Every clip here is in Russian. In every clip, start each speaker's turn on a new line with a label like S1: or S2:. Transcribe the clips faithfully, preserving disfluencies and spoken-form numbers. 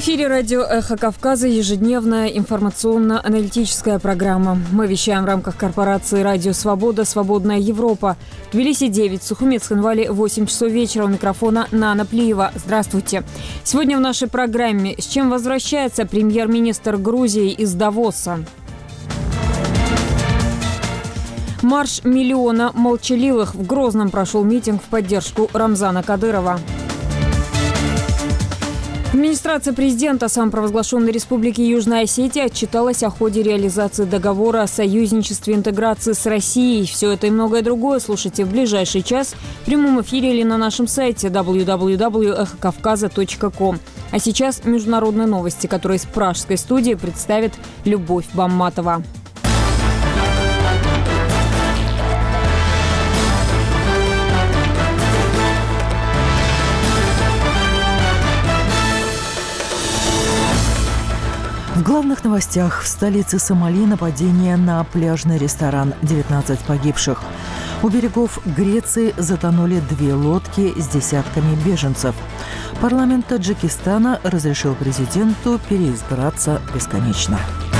S1: эфире радио «Эхо Кавказа» ежедневная информационно-аналитическая программа. Мы вещаем в рамках корпорации «Радио Свобода. Свободная Европа». Тбилиси девять, Сухумец, Хинвали восемь часов вечера. У микрофона Нана Плиева. Здравствуйте. Сегодня в нашей программе: с чем возвращается премьер-министр Грузии из Давоса? Марш миллиона молчаливых. В Грозном прошел митинг в поддержку Рамзана Кадырова. Администрация президента самопровозглашенной Республики Южная Осетия отчиталась о ходе реализации договора о союзничестве и интеграции с Россией. Все это и многое другое слушайте в ближайший час в прямом эфире или на нашем сайте дабл ю дабл ю дабл ю точка эхо кавказа точка ком. А сейчас международные новости, которые из пражской студии представит Любовь Бамматова.
S2: В главных новостях: в столице Сомали нападение на пляжный ресторан, девятнадцать погибших. У берегов Греции затонули две лодки с десятками беженцев. Парламент Таджикистана разрешил президенту переизбираться бесконечно.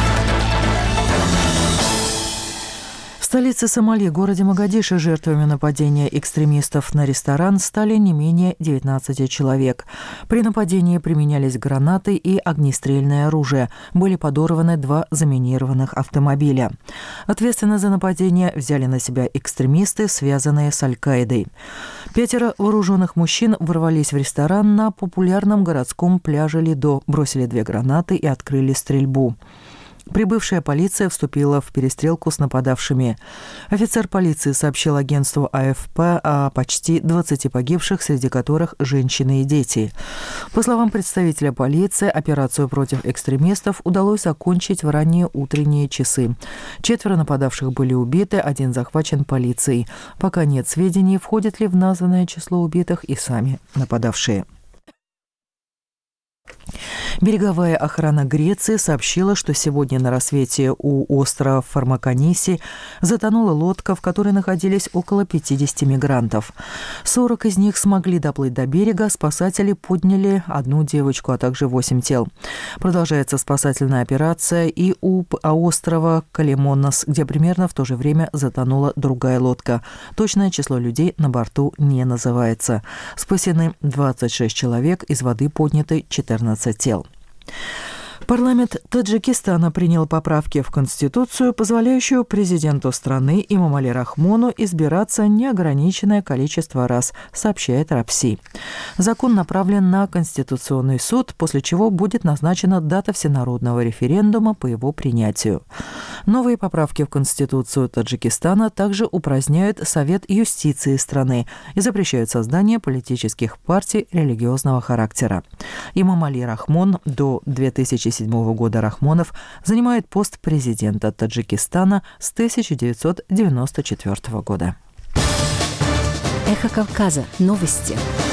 S2: В столице Сомали, городе Могадишо, жертвами нападения экстремистов на ресторан стали не менее девятнадцати человек. При нападении применялись гранаты и огнестрельное оружие. Были подорваны два заминированных автомобиля. Ответственность за нападение взяли на себя экстремисты, связанные с Аль-Каидой. Пятеро вооруженных мужчин ворвались в ресторан на популярном городском пляже Лидо, бросили две гранаты и открыли стрельбу. Прибывшая полиция вступила в перестрелку с нападавшими. Офицер полиции сообщил агентству А Эф Пэ о почти двадцати погибших, среди которых женщины и дети. По словам представителя полиции, операцию против экстремистов удалось окончить в ранние утренние часы. Четверо нападавших были убиты, один захвачен полицией. Пока нет сведений, входят ли в названное число убитых и сами нападавшие. Береговая охрана Греции сообщила, что сегодня на рассвете у острова Фармакониси затонула лодка, в которой находились около пятидесяти мигрантов. сорок из них смогли доплыть до берега, спасатели подняли одну девочку, а также восемь тел. Продолжается спасательная операция и у острова Калимонос, где примерно в то же время затонула другая лодка. Точное число людей на борту не называется. Спасены двадцать шесть человек, из воды подняты четырнадцать тел. Парламент Таджикистана принял поправки в Конституцию, позволяющую президенту страны Эмомали Рахмону избираться неограниченное количество раз, сообщает РАПСИ. Закон направлен на Конституционный суд, после чего будет назначена дата всенародного референдума по его принятию. Новые поправки в Конституцию Таджикистана также упраздняют Совет юстиции страны и запрещают создание политических партий религиозного характера. Эмомали Рахмон до две тысячи седьмого года Рахмонов занимает пост президента Таджикистана с тысяча девятьсот девяносто четвёртого года.
S3: Эхо Кавказа. Новости.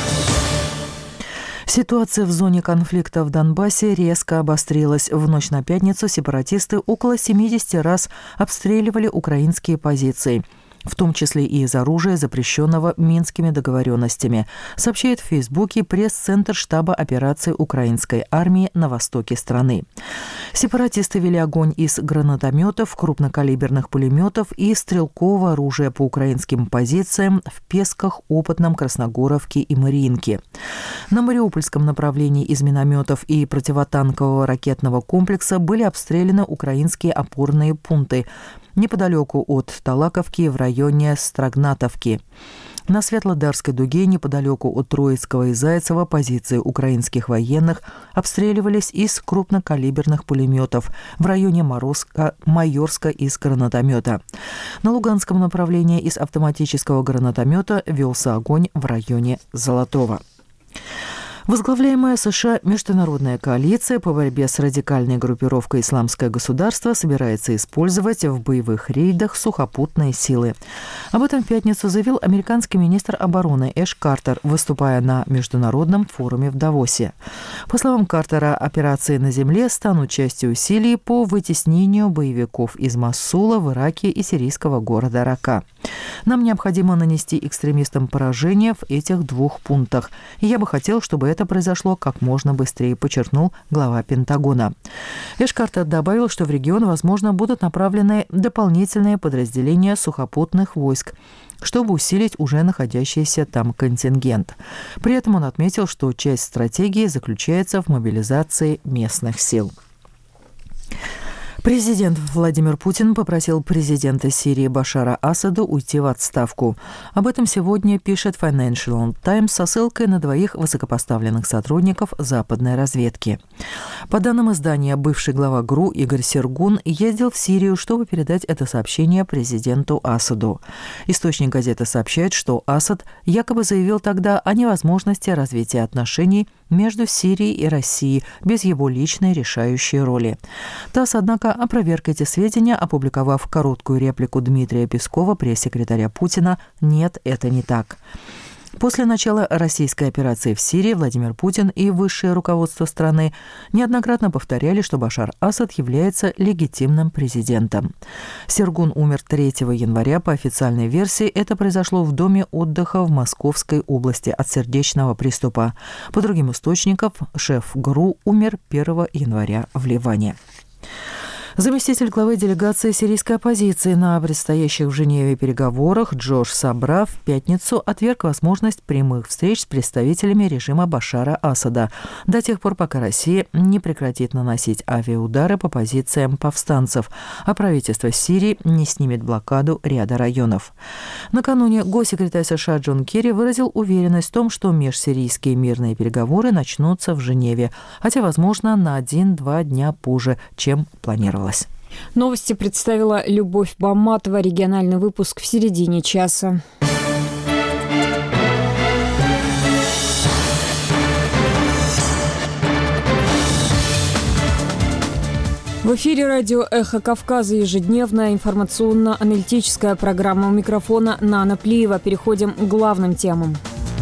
S2: Ситуация в зоне конфликта в Донбассе резко обострилась. В ночь на пятницу сепаратисты около семидесяти раз обстреливали украинские позиции, в том числе и из оружия, запрещенного Минскими договоренностями, сообщает в Фейсбуке пресс-центр штаба операций украинской армии на востоке страны. Сепаратисты вели огонь из гранатометов, крупнокалиберных пулеметов и стрелкового оружия по украинским позициям в Песках, Опытном, Красногоровке и Мариинке. На Мариупольском направлении из минометов и противотанкового ракетного комплекса были обстреляны украинские опорные пункты неподалеку от Талаковки в районе Строгнатовки. На Светлодарской дуге, неподалеку от Троицкого и Зайцева, позиции украинских военных обстреливались из крупнокалиберных пулеметов, в районе Морозка, Майорска из гранатомета. На Луганском направлении из автоматического гранатомета велся огонь в районе Золотого. Возглавляемая США международная коалиция по борьбе с радикальной группировкой «Исламское государство» собирается использовать в боевых рейдах сухопутные силы. Об этом в пятницу заявил американский министр обороны Эш Картер, выступая на международном форуме в Давосе. По словам Картера, операции на земле станут частью усилий по вытеснению боевиков из Мосула в Ираке и сирийского города Рака. Нам необходимо нанести экстремистам поражение в этих двух пунктах. И я бы хотел, чтобы это произошло как можно быстрее, подчеркнул глава Пентагона. Эш Картер добавил, что в регион, возможно, будут направлены дополнительные подразделения сухопутных войск, чтобы усилить уже находящийся там контингент. При этом он отметил, что часть стратегии заключается в мобилизации местных сил. Президент Владимир Путин попросил президента Сирии Башара Асада уйти в отставку. Об этом сегодня пишет Financial Times со ссылкой на двоих высокопоставленных сотрудников западной разведки. По данным издания, бывший глава ГРУ Игорь Сергун ездил в Сирию, чтобы передать это сообщение президенту Асаду. Источник газеты сообщает, что Асад якобы заявил тогда о невозможности развития отношений между Сирией и Россией без его личной решающей роли. ТАСС, однако, опроверг эти сведения, опубликовав короткую реплику Дмитрия Пескова, пресс-секретаря Путина: «Нет, это не так». После начала российской операции в Сирии Владимир Путин и высшее руководство страны неоднократно повторяли, что Башар Асад является легитимным президентом. Сергун умер третьего января. По официальной версии, это произошло в доме отдыха в Московской области от сердечного приступа. По другим источникам, шеф ГРУ умер первого января в Ливане. Заместитель главы делегации сирийской оппозиции на предстоящих в Женеве переговорах Джош Сабра в пятницу отверг возможность прямых встреч с представителями режима Башара Асада до тех пор, пока Россия не прекратит наносить авиаудары по позициям повстанцев, а правительство Сирии не снимет блокаду ряда районов. Накануне госсекретарь США Джон Керри выразил уверенность в том, что межсирийские мирные переговоры начнутся в Женеве, хотя, возможно, на один-два дня позже, чем планировалось.
S1: Новости представила Любовь Баматова. Региональный выпуск в середине часа. В эфире радио «Эхо Кавказа» ежедневная информационно-аналитическая программа. У микрофона Нана Плиева. Переходим к главным темам.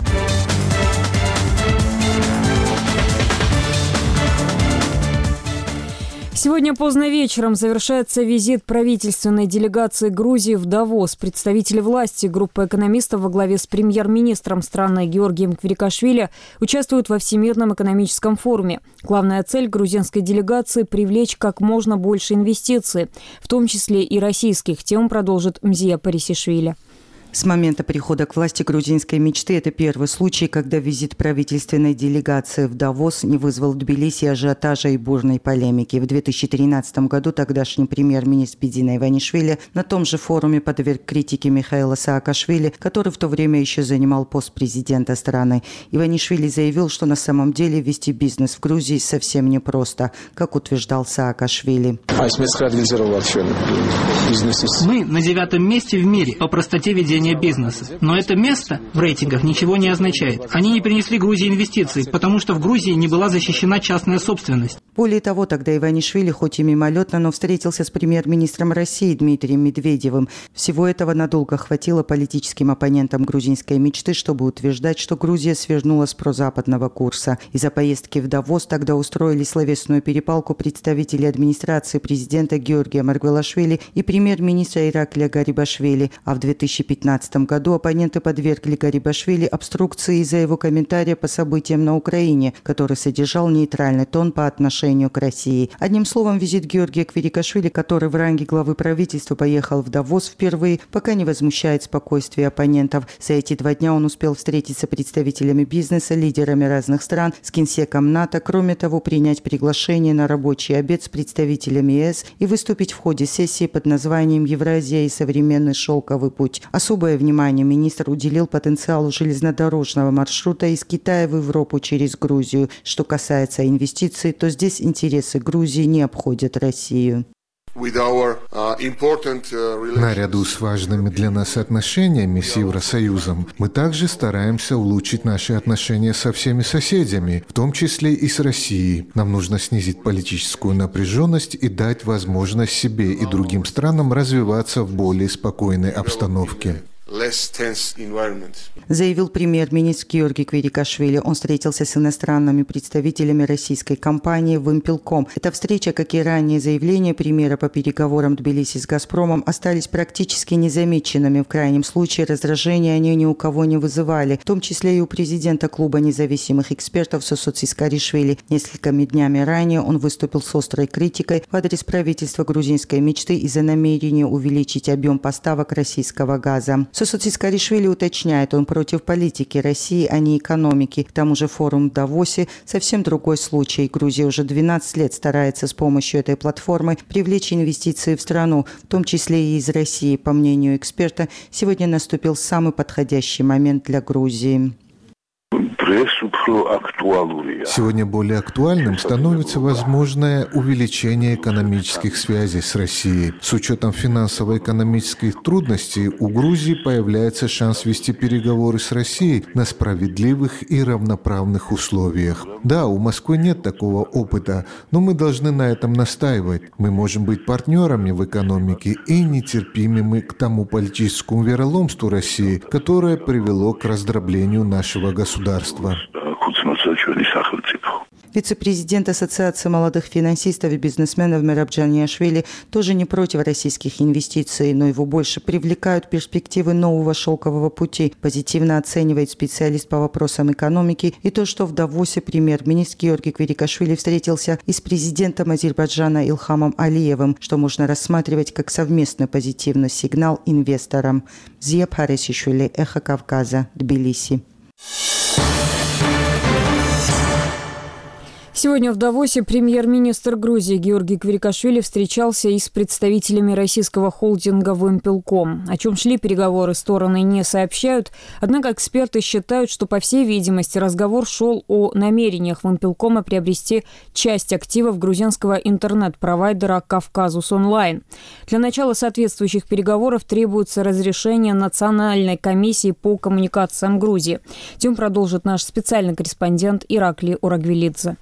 S1: Сегодня поздно вечером завершается визит правительственной делегации Грузии в Давос. Представители власти, группа экономистов во главе с премьер-министром страны Георгием Квирикашвили участвуют во Всемирном экономическом форуме. Главная цель грузинской делегации – привлечь как можно больше инвестиций, в том числе и российских. Тему продолжит Мзия Парисишвили.
S4: С момента прихода к власти грузинской мечты это первый случай, когда визит правительственной делегации в Давос не вызвал в Тбилиси ажиотажа и бурной полемики. В две тысячи тринадцатом году тогдашний премьер-министр Бидина Иванишвили на том же форуме подверг критике Михаила Саакашвили, который в то время еще занимал пост президента страны. Иванишвили заявил, что на самом деле вести бизнес в Грузии совсем непросто, как утверждал Саакашвили.
S5: Мы на девятом месте в мире по простоте ведения бизнеса. Но это место в рейтингах ничего не означает. Они не принесли Грузии инвестиций, потому что в Грузии не была защищена частная собственность.
S4: Более того, тогда Иванишвили хоть и мимолетно, но встретился с премьер-министром России Дмитрием Медведевым. Всего этого надолго хватило политическим оппонентам грузинской мечты, чтобы утверждать, что Грузия свернула с прозападного курса. Из-за поездки в Давос тогда устроили словесную перепалку представители администрации президента Георгия Маргвелашвили и премьер-министра Ираклия Гарибашвили. А в две тысячи пятнадцатом году оппоненты подвергли Гарибашвили обструкции из-за его комментария по событиям на Украине, который содержал нейтральный тон по отношению к России. Одним словом, визит Георгия Квирикашвили, который в ранге главы правительства поехал в Давос впервые, пока не возмущает спокойствие оппонентов. За эти два дня он успел встретиться с представителями бизнеса, лидерами разных стран, с генсеком НАТО, кроме того, принять приглашение на рабочий обед с представителями ЕС и выступить в ходе сессии под названием «Евразия и современный шелковый путь». Особое внимание министр уделил потенциалу железнодорожного маршрута из Китая в Европу через Грузию. Что касается инвестиций, то здесь интересы Грузии не обходят Россию.
S6: Наряду с важными для нас отношениями с Евросоюзом, мы также стараемся улучшить наши отношения со всеми соседями, в том числе и с Россией. Нам нужно снизить политическую напряженность и дать возможность себе и другим странам развиваться в более спокойной обстановке.
S4: заявил премьер-министр Георгий Квирикашвили. Он встретился с иностранными представителями российской компании «Вымпелком». Эта встреча, как и ранее заявления премьера по переговорам Тбилиси с «Газпромом», остались практически незамеченными. В крайнем случае раздражения они ни у кого не вызывали, в том числе и у президента клуба независимых экспертов Сосо Цискаришвили. Несколькими днями ранее он выступил с острой критикой в адрес правительства грузинской мечты из-за намерения увеличить объем поставок российского газа. Сосо Цискаришвили уточняет, он против политики России, а не экономики. К тому же форум в Давосе совсем другой случай. Грузия уже двенадцать лет старается с помощью этой платформы привлечь инвестиции в страну, в том числе и из России. По мнению эксперта, сегодня наступил самый подходящий момент для Грузии.
S6: Сегодня более актуальным становится возможное увеличение экономических связей с Россией. С учетом финансово-экономических трудностей у Грузии появляется шанс вести переговоры с Россией на справедливых и равноправных условиях. Да, у Москвы нет такого опыта, но мы должны на этом настаивать. Мы можем быть партнерами в экономике и нетерпимыми к тому политическому вероломству России, которое привело к раздроблению нашего государства.
S4: Вице-президент Ассоциации молодых финансистов и бизнесменов Мераб Джаниашвили тоже не против российских инвестиций, но его больше привлекают перспективы нового шелкового пути. Позитивно оценивает специалист по вопросам экономики и то, что в Давосе премьер-министр Георгий Квирикашвили встретился и с президентом Азербайджана Илхамом Алиевым, что можно рассматривать как совместный позитивный сигнал инвесторам. Зия Паресишвили, Эхо Кавказа, Тбилиси.
S1: Сегодня в Давосе премьер-министр Грузии Георгий Квирикашвили встречался и с представителями российского холдинга «Вымпелком». О чем шли переговоры, стороны не сообщают. Однако эксперты считают, что, по всей видимости, разговор шел о намерениях «Вымпелкома» приобрести часть активов грузинского интернет-провайдера «Кавказус Онлайн». Для начала соответствующих переговоров требуется разрешение Национальной комиссии по коммуникациям Грузии. Тем продолжит наш специальный корреспондент Ираклий Урагвелидзе.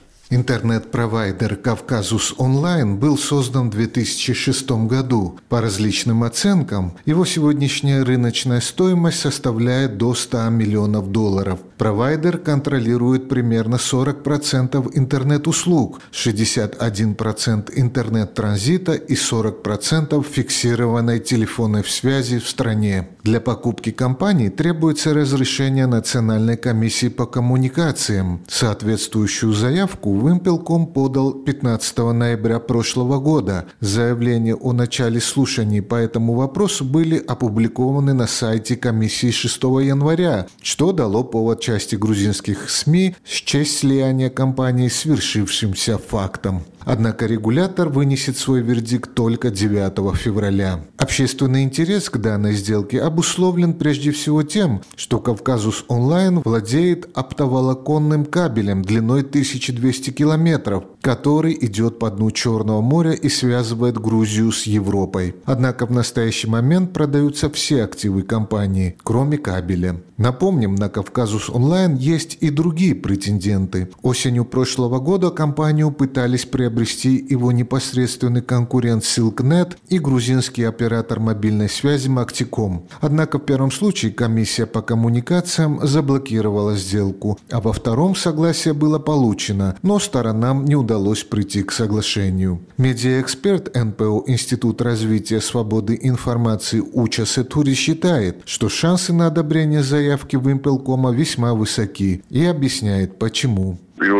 S6: Интернет-провайдер «Кавказус Онлайн» был создан в две тысячи шестом году. По различным оценкам, его сегодняшняя рыночная стоимость составляет до ста миллионов долларов. Провайдер контролирует примерно сорок процентов интернет-услуг, шестьдесят один процент интернет-транзита и сорок процентов фиксированной телефонной связи в стране. Для покупки компании требуется разрешение Национальной комиссии по коммуникациям. Соответствующую заявку Вымпелком подал пятнадцатого ноября прошлого года. Заявления о начале слушаний по этому вопросу были опубликованы на сайте комиссии шестого января, что дало повод части грузинских СМИ счесть слияние компании свершившимся фактом. Однако регулятор вынесет свой вердикт только девятого февраля. Общественный интерес к данной сделке обусловлен прежде всего тем, что Кавказус Онлайн владеет оптоволоконным кабелем длиной тысяча двести километров, который идет по дну Черного моря и связывает Грузию с Европой. Однако в настоящий момент продаются все активы компании, кроме кабеля. Напомним, на Кавказус Онлайн есть и другие претенденты. Осенью прошлого года компанию пытались приобрести его непосредственный конкурент Silknet и грузинский оператор мобильной связи Мактиком. Однако в первом случае комиссия по коммуникациям заблокировала сделку, а во втором согласие было получено, но сторонам не удалось прийти к соглашению. Медиаэксперт эн пэ о Институт развития свободы информации Уча Сетури считает, что шансы на одобрение заявки Вымпелкома весьма высоки, и объясняет, почему.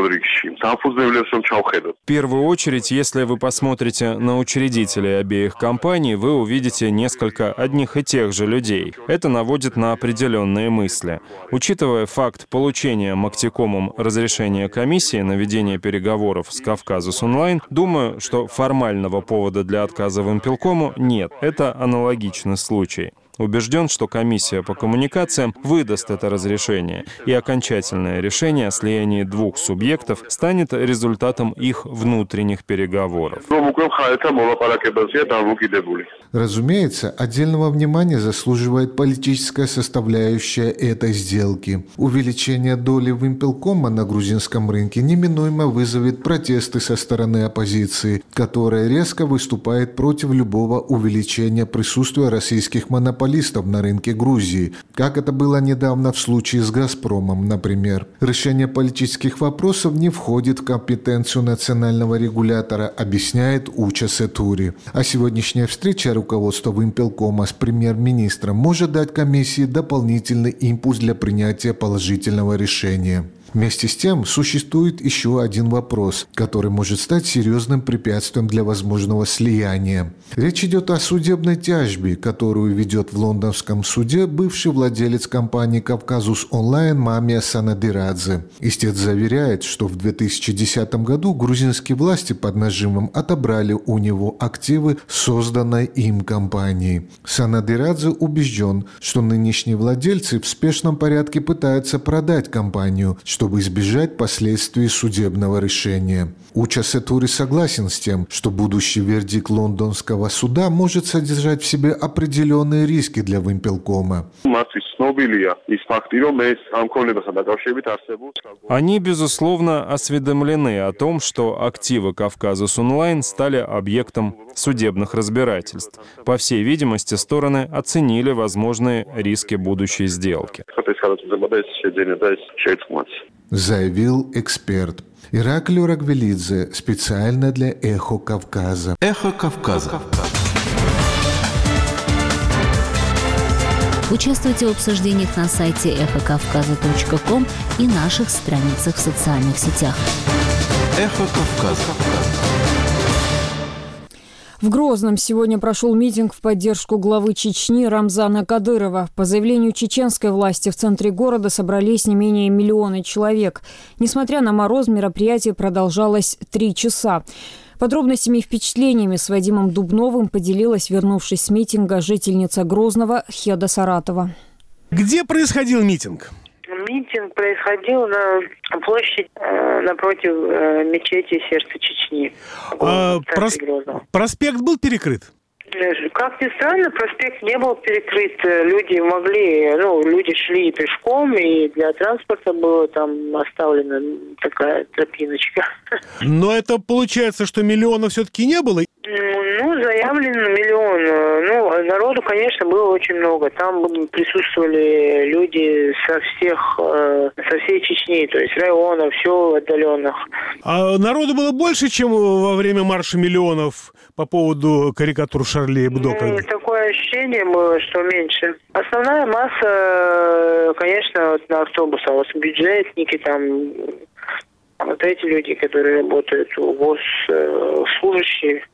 S7: В первую очередь, если вы посмотрите на учредителей обеих компаний, вы увидите несколько одних и тех же людей. Это наводит на определенные мысли. Учитывая факт получения Мактикомом разрешения комиссии на ведение переговоров с Кавказус Онлайн, думаю, что формального повода для отказа Вымпелкому нет. Это аналогичный случай. Убежден, что комиссия по коммуникациям выдаст это разрешение, и окончательное решение о слиянии двух субъектов станет результатом их внутренних переговоров.
S6: Разумеется, отдельного внимания заслуживает политическая составляющая этой сделки. Увеличение доли Вымпелкома на грузинском рынке неминуемо вызовет протесты со стороны оппозиции, которая резко выступает против любого увеличения присутствия российских монополистов монополистов на рынке Грузии, как это было недавно в случае с «Газпромом», например. Решение политических вопросов не входит в компетенцию национального регулятора, объясняет Уча Сетури. А сегодняшняя встреча руководства Вимпелкома с премьер-министром может дать комиссии дополнительный импульс для принятия положительного решения. Вместе с тем, существует еще один вопрос, который может стать серьезным препятствием для возможного слияния. Речь идет о судебной тяжбе, которую ведет в лондонском суде бывший владелец компании «Кавказус Онлайн» Мамия Санадирадзе. Истец заверяет, что в две тысячи десятом году грузинские власти под нажимом отобрали у него активы созданной им компании. Санадирадзе убежден, что нынешние владельцы в спешном порядке пытаются продать компанию, чтобы избежать последствий судебного решения. Уча Сетури согласен с тем, что будущий вердикт лондонского суда может содержать в себе определенные риски для Вимпелкома.
S7: Они, безусловно, осведомлены о том, что активы «Кавказус Онлайн» стали объектом судебных разбирательств. По всей видимости, стороны оценили возможные риски будущей сделки.
S6: Заявил эксперт. Ираклий Рагвелидзе специально для «Эхо Кавказа».
S8: «Эхо Кавказа».
S3: Участвуйте в обсуждениях на сайте эхо кавказа точка ком и наших страницах в социальных сетях.
S8: «Эхо Кавказа».
S1: В Грозном сегодня прошел митинг в поддержку главы Чечни Рамзана Кадырова. По заявлению чеченской власти, в центре города собрались не менее миллиона человек. Несмотря на мороз, мероприятие продолжалось три часа. Подробностями и впечатлениями с Вадимом Дубновым поделилась, вернувшись с митинга, жительница Грозного Хеда Саратова.
S9: Где происходил митинг?
S10: Митинг происходил на площади э, напротив э, мечети Сердца Чечни.
S9: А, прос... Проспект был перекрыт?
S10: Как ни странно, проспект не был перекрыт. Люди могли, ну, люди шли пешком, и для транспорта была там оставлена такая тропиночка.
S9: Но это получается, что миллиона все-таки не было?
S10: Ну, заявлено миллион. Ну, народу, конечно, было очень много. Там присутствовали люди со всех, со всей Чечни, то есть районов, сел отдаленных.
S9: А народу было больше, чем во время марша миллионов по поводу карикатур Шарли Эбдо?
S10: Ну, такое ощущение было, что меньше. Основная масса, конечно, вот на автобусах, вот бюджетники там, вот эти люди, которые работают, госслужащие,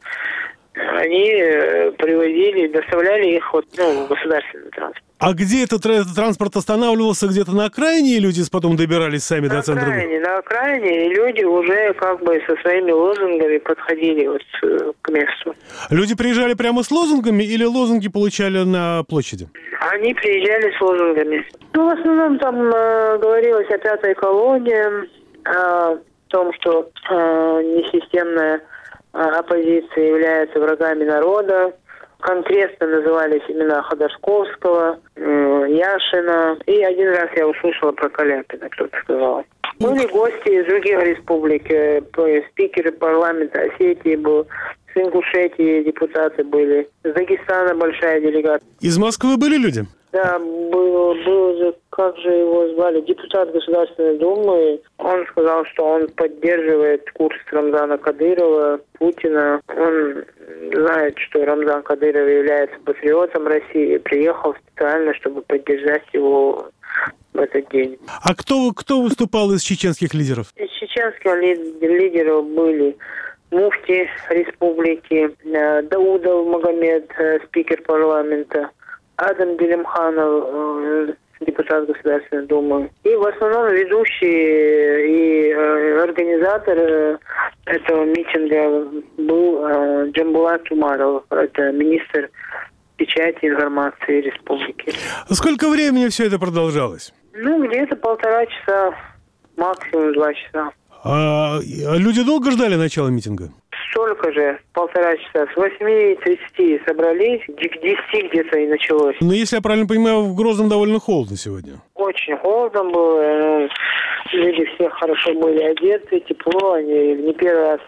S10: они привозили, доставляли их вот, ну, в государственный транспорт.
S9: А где этот, этот транспорт останавливался? Где-то на окраине, и люди потом добирались сами
S10: на
S9: до центра?
S10: На окраине, на окраине, и люди уже как бы со своими лозунгами подходили вот к месту.
S9: Люди приезжали прямо с лозунгами или лозунги получали на площади?
S10: Они приезжали с лозунгами. Ну, в основном там э, говорилось о пятой колонне, о том, что э, несистемная э, оппозиция является врагами народа. Конкретно назывались имена Ходорковского, э, Яшина. И один раз я услышала про Каляпина, кто-то сказал. Были гости из других республик. Э, спикеры парламента Осетии был, с Ингушетии депутаты были. С Дагестана большая делегация.
S9: Из Москвы были люди?
S10: Да, был, был, как же его звали, депутат Государственной Думы. Он сказал, что он поддерживает курс Рамзана Кадырова, Путина. Он знает, что Рамзан Кадыров является патриотом России и приехал специально, чтобы поддержать его в этот день.
S9: А кто, кто выступал из чеченских лидеров?
S10: Из чеченских лидеров были муфти республики, Даудов Магомед, спикер парламента, Адам Делимханов, депутат Государственной Думы. И в основном ведущий и э, организатор э, этого митинга был э, Джамбулат Умаров, это министр печати и информации республики.
S9: Сколько времени все это продолжалось?
S10: Ну, где-то полтора часа, максимум два часа.
S9: А люди долго ждали начала митинга?
S10: Столько же, полтора часа. С восьми тридцати собрались, к десяти где-то и началось.
S9: Но если я правильно понимаю, в Грозном довольно холодно сегодня.
S10: Очень холодно было. Люди все хорошо были одеты, тепло, они не первый раз.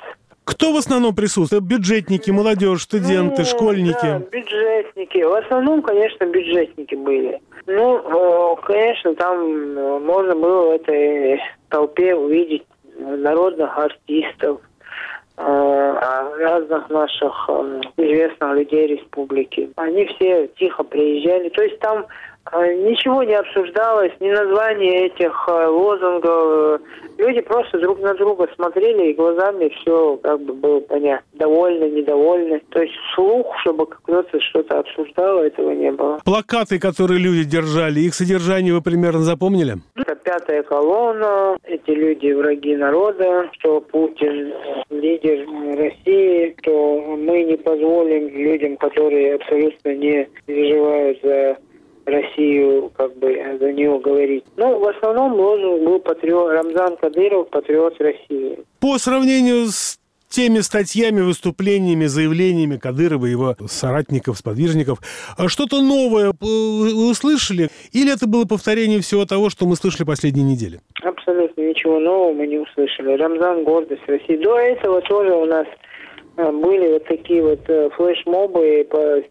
S9: Кто в основном присутствует? Бюджетники, молодежь, студенты, ну, школьники?
S10: Да, бюджетники. В основном, конечно, бюджетники были. Ну, конечно, там можно было в этой толпе увидеть народных артистов, разных наших известных людей республики. Они все тихо приезжали. То есть там ничего не обсуждалось, ни название этих лозунгов. Люди просто друг на друга смотрели, и глазами все как бы было понятно. Довольны, недовольны. То есть вслух, чтобы кто-то что-то обсуждал, этого не было.
S9: Плакаты, которые люди держали, их содержание вы примерно запомнили?
S10: Это пятая колонна, эти люди враги народа, что Путин лидер России, что мы не позволим людям, которые абсолютно не переживают за Россию, как бы за нее говорить. Ну, в основном лозунг был патриот, Рамзан Кадыров, патриот России.
S9: По сравнению с теми статьями, выступлениями, заявлениями Кадырова и его соратников, сподвижников, что-то новое вы услышали? Или это было повторение всего того, что мы слышали последние недели?
S10: Абсолютно ничего нового мы не услышали. Рамзан — гордость России. До этого тоже у нас были вот такие вот флешмобы,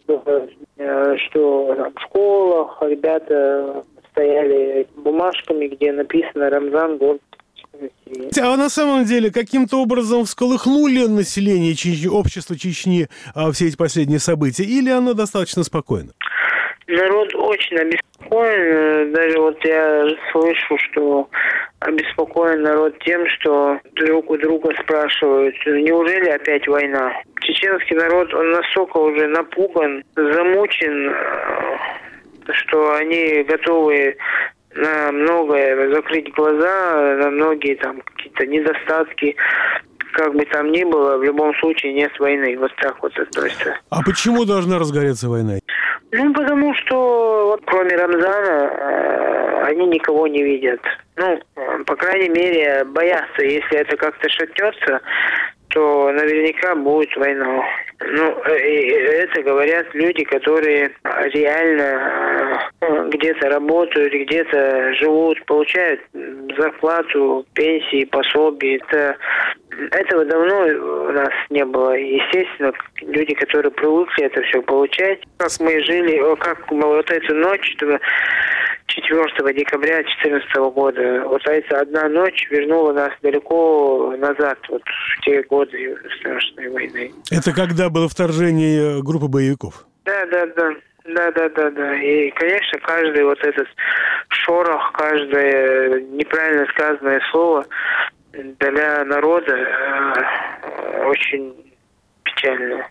S10: что там в школах ребята стояли бумажками, где написано «Рамзан — гордость России».
S9: А на самом деле каким-то образом всколыхнули население Чечни, общество Чечни все эти последние события, или оно достаточно спокойно?
S10: Народ очень обеспокоен. Даже вот я слышу, что обеспокоен народ тем, что друг у друга спрашивают, неужели опять война? Чеченский народ, он настолько уже напуган, замучен, что они готовы на многое закрыть глаза, на многие там какие-то недостатки. Как бы там ни было, в любом случае нет войны. Вот так вот относится.
S9: А почему должна разгореться война?
S10: Ну, потому что вот, кроме Рамзана э, они никого не видят. Ну, э, по крайней мере, боятся. Если это как-то шатнется, то наверняка будет война. Ну, это говорят люди, которые реально где-то работают, где-то живут, получают зарплату, пенсии, пособия. Это, этого давно у нас не было. Естественно, люди, которые привыкли это все получать, как мы жили, как вот эту ночь четвёртого декабря две тысячи четырнадцатого года, вот эта одна ночь вернула нас далеко назад, вот в те годы страшной войны.
S9: Это когда было вторжение группы боевиков?
S10: Да, да, да. Да, да, да, да. И, конечно, каждый вот этот шорох, каждое неправильно сказанное слово для народа э, очень печально.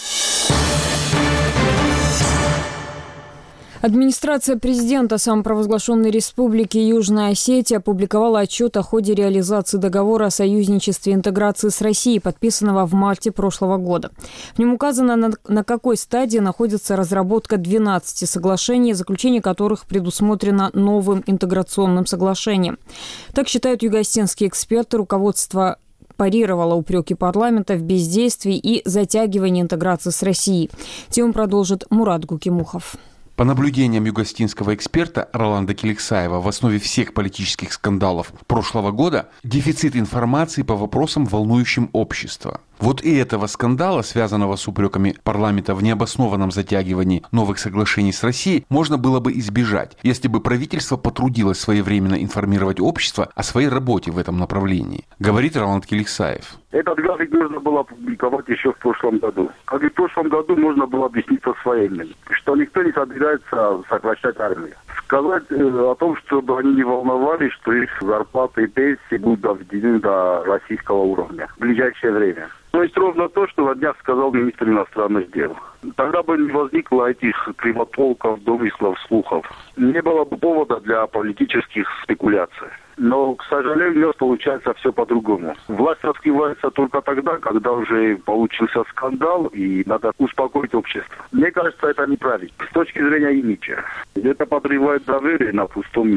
S1: Администрация президента самопровозглашенной республики Южная Осетия опубликовала отчет о ходе реализации договора о союзничестве и интеграции с Россией, подписанного в марте прошлого года. В нем указано, на, на какой стадии находится разработка двенадцати соглашений, заключение которых предусмотрено новым интеграционным соглашением. Так считают югоосетинские эксперты. Руководство парировала упреки парламента в бездействии и затягивании интеграции с Россией. Тему продолжит Мурат Гукимухов.
S11: По наблюдениям югоосетинского эксперта Роланда Келексаева, в основе всех политических скандалов прошлого года дефицит информации по вопросам, волнующим общество. Вот и этого скандала, связанного с упреками парламента в необоснованном затягивании новых соглашений с Россией, можно было бы избежать, если бы правительство потрудилось своевременно информировать общество о своей работе в этом направлении, говорит Роланд Келексаев.
S12: Этот график нужно было опубликовать еще в прошлом году. Как и в прошлом году можно было объясниться своим, что никто не собирается сокращать армию. Сказать э, о том, чтобы они не волновались, что их зарплаты и пенсии будут доведены до российского уровня в ближайшее время. То есть ровно то, что на днях сказал министр иностранных дел. Тогда бы не возникло этих кривотолков, домыслов, слухов. Не было бы повода для политических спекуляций. Но, к сожалению, у нас получается все по-другому. Власть раскрывается только тогда, когда уже получился скандал, и надо успокоить общество. Мне кажется, это неправильно. С точки зрения имиджа. Это подрывает доверие на пустом месте.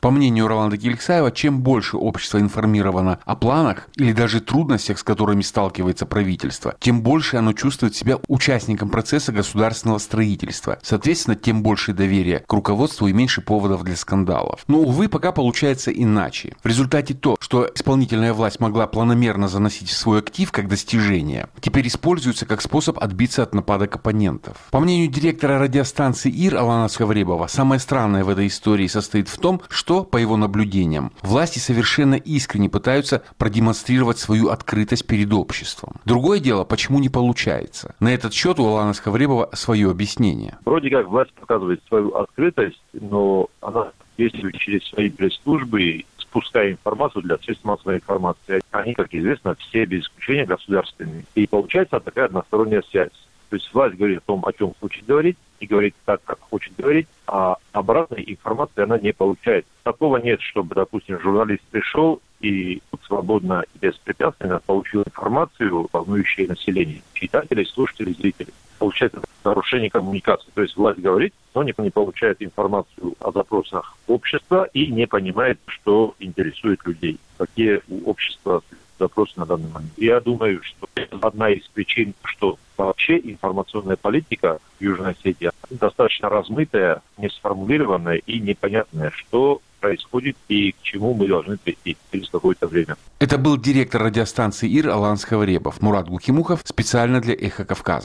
S11: По мнению Роланда Киликсаева, чем больше общество информировано о планах или даже трудностях, с которыми сталкивается правительство, тем больше оно чувствует себя участником процесса государственного строительства. Соответственно, тем больше доверия к руководству и меньше поводов для скандалов. Но, увы, пока получается иначе. В результате то, что исполнительная власть могла планомерно заносить в свой актив как достижение, теперь используется как способ отбиться от нападок оппонентов. По мнению директора радиостанции ИР Алана Схавребова, самое странное в этой истории состоит в том, что, по его наблюдениям, власти совершенно искренне пытаются продемонстрировать свою открытость перед обществом. Другое дело, почему не получается. На этот счет у Алана Схавребова свое объяснение.
S13: Вроде как власть показывает свою открытость, но она действует через свои пресс-службы, спуская информацию для средств массовой информации. Они, как известно, все без исключения государственные. И получается такая односторонняя связь. То есть власть говорит о том, о чем хочет говорить, и говорит так, как хочет говорить, а обратной информации она не получает. Такого нет, чтобы, допустим, журналист пришел и свободно и беспрепятственно получил информацию, волнующую население, читателей, слушателей, зрителей. Получается нарушение коммуникации. То есть власть говорит, но не, не получает информацию о запросах общества и не понимает, что интересует людей, какие у общества запросы на данный момент. Я думаю, что это одна из причин, что вообще информационная политика в Южной Осетии достаточно размытая, не сформулированная и непонятная, что происходит и к чему мы должны прийти через какое-то время.
S11: Это был директор радиостанции ИР Алан Схавребов. Мурат Гухимухов специально для «Эхо Кавказа».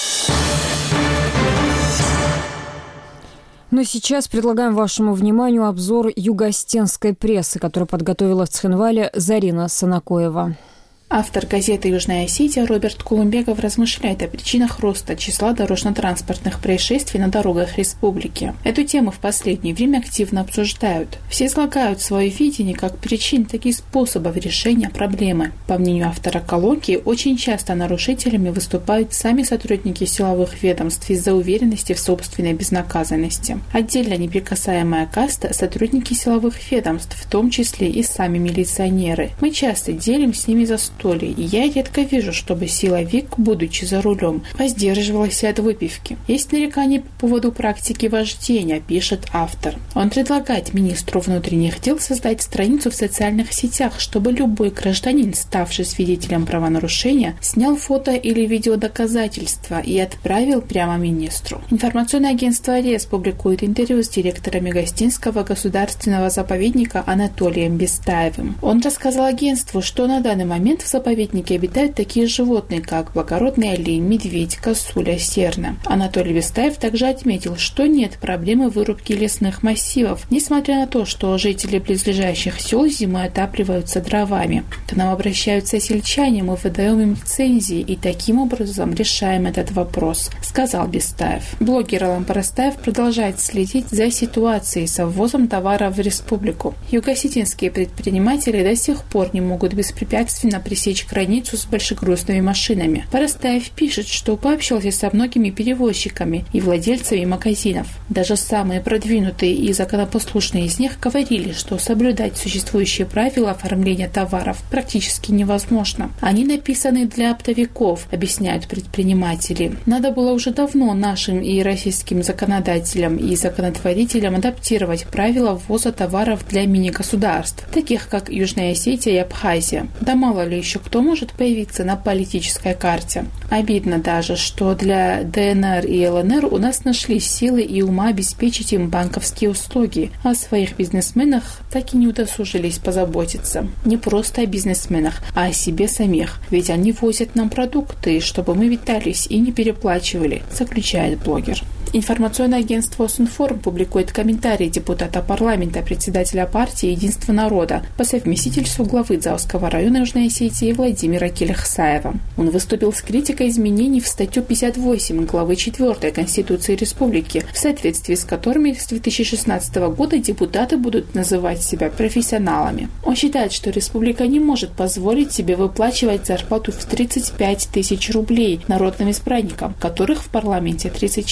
S1: Но сейчас предлагаем вашему вниманию обзор юго-осетинской прессы, который подготовила в Цхинвале Зарина Санакоева.
S14: Автор газеты «Южная Осетия» Роберт Кулумбеков размышляет о причинах роста числа дорожно-транспортных происшествий на дорогах республики. Эту тему в последнее время активно обсуждают. Все излагают свое видение как причин, так и способов решения проблемы. По мнению автора колонки, очень часто нарушителями выступают сами сотрудники силовых ведомств из-за уверенности в собственной безнаказанности. Отдельно неприкасаемая каста – сотрудники силовых ведомств, в том числе и сами милиционеры. Мы часто делим с ними за и я редко вижу, чтобы силовик, будучи за рулем, воздерживался от выпивки. Есть нарекания по поводу практики вождения, пишет автор. Он предлагает министру внутренних дел создать страницу в социальных сетях, чтобы любой гражданин, ставший свидетелем правонарушения, снял фото или видеодоказательства и отправил прямо министру. Информационное агентство АРЕС публикует интервью с директором Юго-Осетинского государственного заповедника Анатолием Бестаевым. Он рассказал агентству, что на данный момент в заповеднике обитают такие животные, как благородный олень, медведь, косуля, серна. Анатолий Бестаев также отметил, что нет проблемы вырубки лесных массивов, несмотря на то, что жители близлежащих сел зимой отапливаются дровами. К нам обращаются сельчане, мы выдаем им лицензии и таким образом решаем этот вопрос, сказал Бестаев. Блогер Алан Парастаев продолжает следить за ситуацией со ввозом товаров в республику. Юго-осетинские предприниматели до сих пор не могут беспрепятственно пересечь границу с большегрузными машинами. Парастаев пишет, что пообщался со многими перевозчиками и владельцами магазинов. Даже самые продвинутые и законопослушные из них говорили, что соблюдать существующие правила оформления товаров практически невозможно. Они написаны для оптовиков, объясняют предприниматели. Надо было уже давно нашим и российским законодателям и законотворителям адаптировать правила ввоза товаров для мини-государств, таких как Южная Осетия и Абхазия. Да мало ли еще кто может появиться на политической карте. Обидно даже, что для ДНР и ЛНР у нас нашлись силы и ума обеспечить им банковские услуги, а о своих бизнесменах так и не удосужились позаботиться. Не просто о бизнесменах, а о себе самих. Ведь они возят нам продукты, чтобы мы витались и не переплачивали, заключает блогер. Информационное агентство Осинформ публикует комментарий депутата парламента, председателя партии «Единство народа» по совместительству главы Дзауского района Южной Осетии Владимира Келехсаева. Он выступил с критикой изменений в статью пятьдесят восемь главы четвёртой Конституции Республики, в соответствии с которыми с две тысячи шестнадцатого года депутаты будут называть себя профессионалами. Он считает, что республика не может позволить себе выплачивать зарплату в тридцать пять тысяч рублей народным избранникам, которых в парламенте тридцать четыре.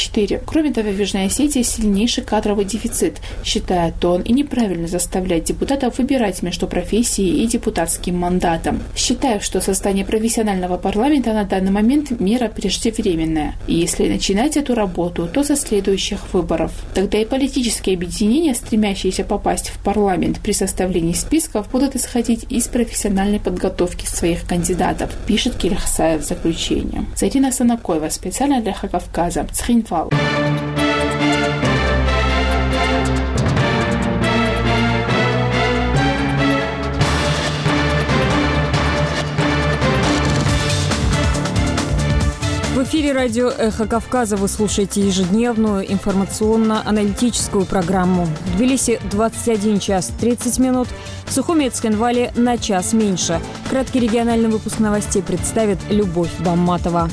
S14: Кроме того, в Южной Осетии сильнейший кадровый дефицит, считает он, и неправильно заставлять депутатов выбирать между профессией и депутатским мандатом. Считаю, что создание профессионального парламента на данный момент мера преждевременная. И если начинать эту работу, то со следующих выборов. Тогда и политические объединения, стремящиеся попасть в парламент при составлении списков, будут исходить из профессиональной подготовки своих кандидатов, пишет Кельхсаев в заключении. Зарина Санакоева, специально для Эхо Кавказа, Цхинвал.
S1: В эфире радио «Эхо Кавказа» вы слушаете ежедневную информационно-аналитическую программу. В Тбилиси двадцать один час тридцать минут, в Сухуми и Цхинвале на час меньше. Краткий региональный выпуск новостей представит Любовь Бамматова.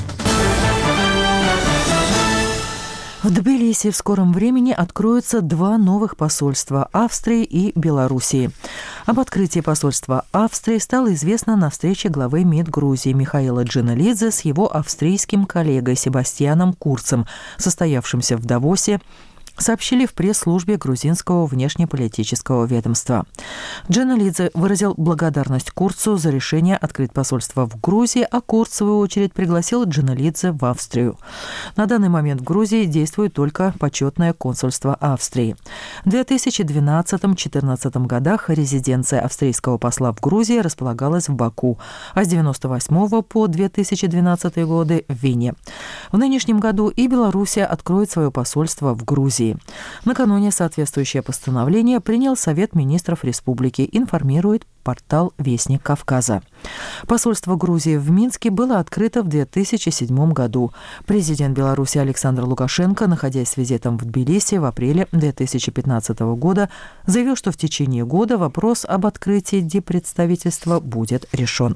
S2: В Тбилиси в скором времени откроются два новых посольства – Австрии и Белоруссии. Об открытии посольства Австрии стало известно на встрече главы МИД Грузии Михаила Джиналидзе с его австрийским коллегой Себастьяном Курцем, состоявшимся в Давосе, сообщили в пресс-службе грузинского внешнеполитического ведомства. Джиналидзе выразил благодарность Курцу за решение открыть посольство в Грузии, а Курц, в свою очередь, пригласил Джиналидзе в Австрию. На данный момент в Грузии действует только почетное консульство Австрии. В две тысячи двенадцатом — две тысячи четырнадцатом годах резиденция австрийского посла в Грузии располагалась в Баку, а с девяносто восьмого по две тысячи двенадцатый годы в Вене. В нынешнем году и Белоруссия откроет свое посольство в Грузии. Накануне соответствующее постановление принял Совет министров республики, информирует портал «Вестник Кавказа». Посольство Грузии в Минске было открыто в две тысячи седьмом году. Президент Беларуси Александр Лукашенко, находясь с визитом в Тбилиси в апреле две тысячи пятнадцатого года, заявил, что в течение года вопрос об открытии диппредставительства будет решен.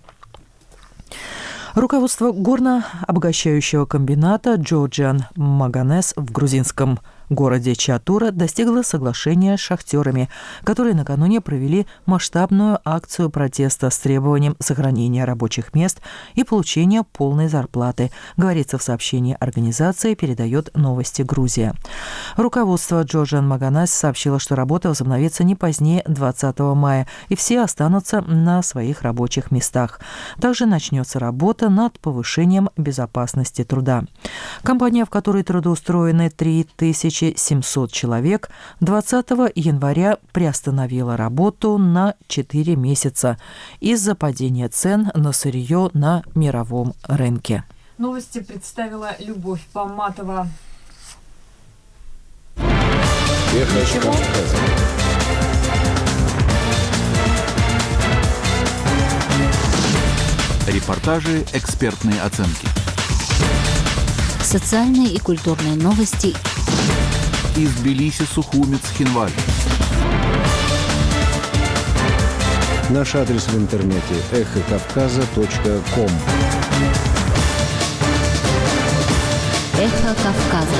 S2: Руководство горно-обогащающего комбината Georgian Manganese в грузинском городе Чатура достигло соглашения с шахтерами, которые накануне провели масштабную акцию протеста с требованием сохранения рабочих мест и получения полной зарплаты, говорится в сообщении организации, передает Новости Грузия. Руководство Georgian Manganese сообщило, что работа возобновится не позднее двадцатого мая, и все останутся на своих рабочих местах. Также начнется работа над повышением безопасности труда. Компания, в которой трудоустроены три тысячи семьсот человек, двадцатого января приостановила работу на четыре месяца из-за падения цен на сырье на мировом рынке.
S1: Новости представила Любовь Бамматова.
S8: Репортажи, экспертные оценки.
S3: Социальные и культурные новости.
S8: Из Тбилиси, Сухуми, Цхинваль.
S15: Наш адрес в интернете эхо кавказа точка ком.
S3: Эхо Кавказа.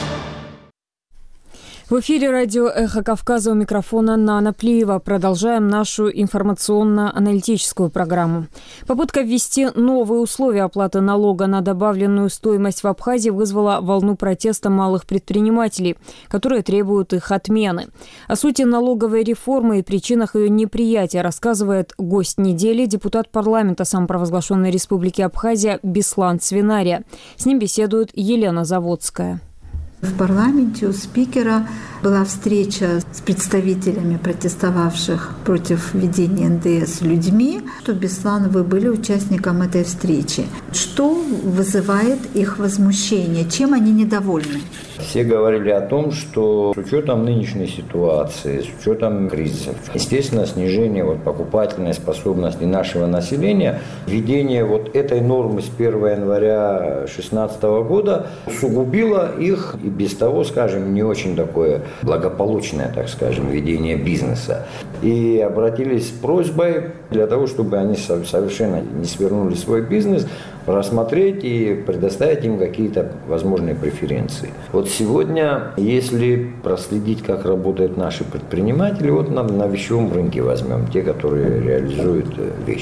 S1: В эфире радио «Эхо Кавказа», у микрофона Нана Плиева. Продолжаем нашу информационно-аналитическую программу. Попытка ввести новые условия оплаты налога на добавленную стоимость в Абхазии вызвала волну протеста малых предпринимателей, которые требуют их отмены. О сути налоговой реформы и причинах ее неприятия рассказывает гость недели, депутат парламента самопровозглашенной республики Абхазия Беслан Свинария. С ним беседует Елена Заводская.
S16: В парламенте у спикера была встреча с представителями протестовавших против введения эн дэ эс людьми. Что, Беслан, вы были участником этой встречи. Что вызывает их возмущение? Чем они недовольны?
S17: Все говорили о том, что с учетом нынешней ситуации, с учетом кризисов, естественно, снижение вот, покупательной способности нашего населения, введение вот этой нормы с первого января две тысячи шестнадцатого года усугубило их и без того, скажем, не очень такое благополучное, так скажем, ведение бизнеса. И обратились с просьбой для того, чтобы они совершенно не свернули свой бизнес, рассмотреть и предоставить им какие-то возможные преференции. Вот сегодня, если проследить, как работают наши предприниматели, вот на, на вещевом рынке возьмем, те, которые реализуют вещи.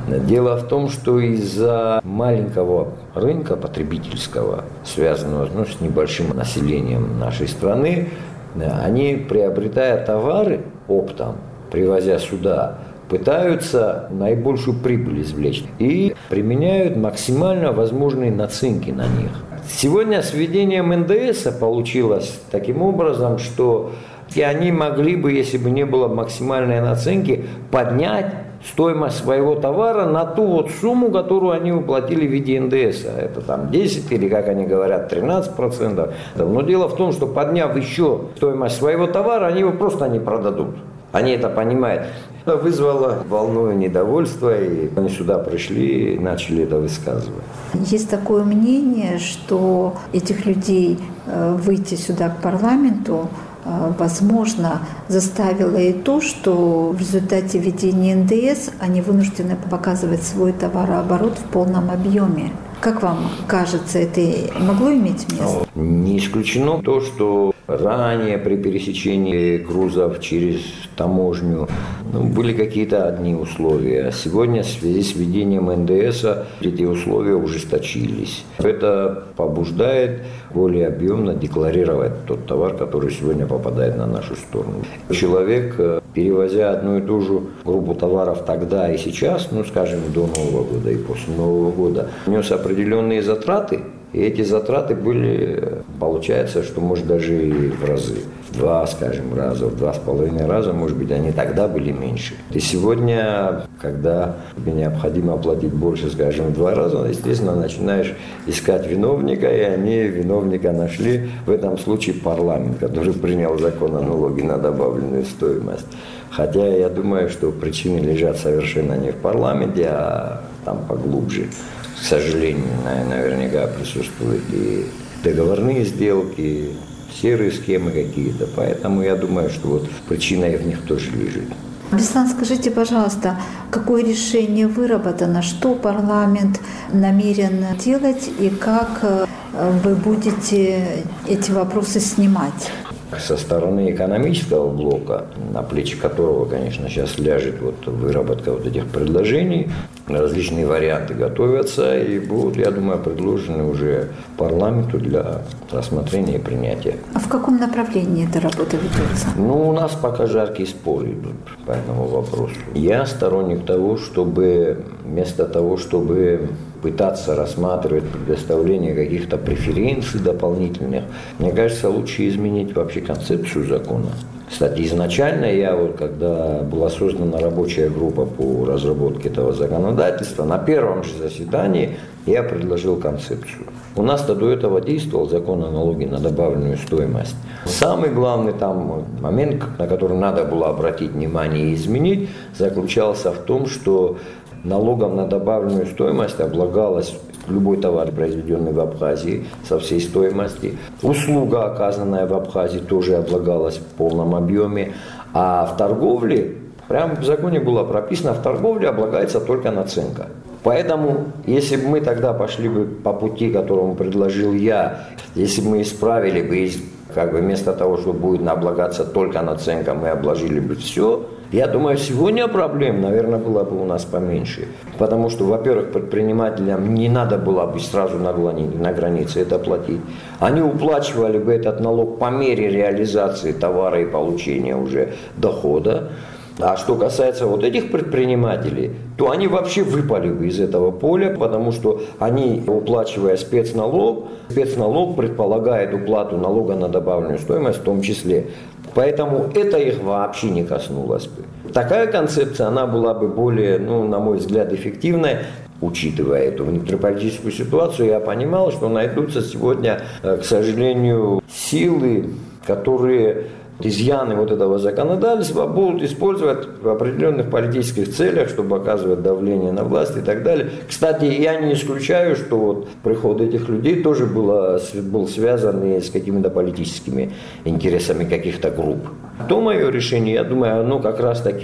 S17: Дело в том, что из-за маленького рынка потребительского, связанного ну, с небольшим населением нашей страны, они, приобретая товары оптом, привозя сюда, пытаются наибольшую прибыль извлечь и применяют максимально возможные наценки на них. Сегодня с введением эн дэ эса получилось таким образом, что и они могли бы, если бы не было максимальной наценки, поднять стоимость своего товара на ту вот сумму, которую они уплатили в виде эн дэ эса. Это там десять или, как они говорят, тринадцать процентов. Но дело в том, что подняв еще стоимость своего товара, они его просто не продадут. Они это понимают. Это вызвало волну недовольства, и они сюда пришли и начали это высказывать.
S16: Есть такое мнение, что этих людей выйти сюда к парламенту, возможно, заставило и то, что в результате введения эн дэ эс они вынуждены показывать свой товарооборот в полном объеме. Как вам кажется, это могло иметь место?
S17: Не исключено то, что ранее при пересечении грузов через таможню ну, были какие-то одни условия. Сегодня в связи с введением эн дэ эса эти условия ужесточились. Это побуждает более объемно декларировать тот товар, который сегодня попадает на нашу сторону. Человек, перевозя одну и ту же группу товаров тогда и сейчас, ну, скажем, до Нового года и после Нового года, нес определенные затраты, и эти затраты были, получается, что может даже и в разы. В два, скажем, раза, в два с половиной раза, может быть, они тогда были меньше. И сегодня, когда тебе необходимо оплатить больше, скажем, в два раза, естественно, начинаешь искать виновника, и они виновника нашли, в этом случае парламент, который принял закон о налоге на добавленную стоимость. Хотя я думаю, что причины лежат совершенно не в парламенте, а там поглубже. К сожалению, наверняка присутствуют и договорные сделки, серые схемы какие-то. Поэтому я думаю, что вот причина и в них тоже лежит.
S16: Беслан, скажите, пожалуйста, какое решение выработано, что парламент намерен делать и как вы будете эти вопросы снимать?
S17: Со стороны экономического блока, на плечи которого, конечно, сейчас ляжет вот выработка вот этих предложений, различные варианты готовятся и будут, я думаю, предложены уже парламенту для рассмотрения и принятия.
S16: А в каком направлении эта работа ведется?
S17: Ну, у нас пока жаркие споры идут по этому вопросу. Я сторонник того, чтобы вместо того, чтобы пытаться рассматривать предоставление каких-то преференций дополнительных, мне кажется, лучше изменить вообще концепцию закона. Кстати, изначально я, вот, когда была создана рабочая группа по разработке этого законодательства, на первом же заседании я предложил концепцию. У нас-то до этого действовал закон о налоге на добавленную стоимость. Самый главный там момент, на который надо было обратить внимание и изменить, заключался в том, что налогом на добавленную стоимость облагалась любой товар, произведенный в Абхазии, со всей стоимости. Услуга, оказанная в Абхазии, тоже облагалась в полном объеме. А в торговле, прямо в законе было прописано, в торговле облагается только наценка. Поэтому, если бы мы тогда пошли бы по пути, которому предложил я, если бы мы исправили бы, как бы вместо того, что будет облагаться только наценка, мы обложили бы все, я думаю, сегодня проблем, наверное, было бы у нас поменьше. Потому что, во-первых, предпринимателям не надо было бы сразу на границе это платить. Они уплачивали бы этот налог по мере реализации товара и получения уже дохода. А что касается вот этих предпринимателей, то они вообще выпали бы из этого поля, потому что они, уплачивая спецналог, спецналог предполагает уплату налога на добавленную стоимость в том числе. Поэтому это их вообще не коснулось бы. Такая концепция, она была бы более, ну, на мой взгляд, эффективной. Учитывая эту внутриполитическую ситуацию, я понимал, что найдутся сегодня, к сожалению, силы, которые изъяны вот этого законодательства будут использовать в определенных политических целях, чтобы оказывать давление на власть и так далее. Кстати, я не исключаю, что вот приход этих людей тоже было, был связан и с какими-то политическими интересами каких-то групп. То мое решение, я думаю, оно как раз таки вот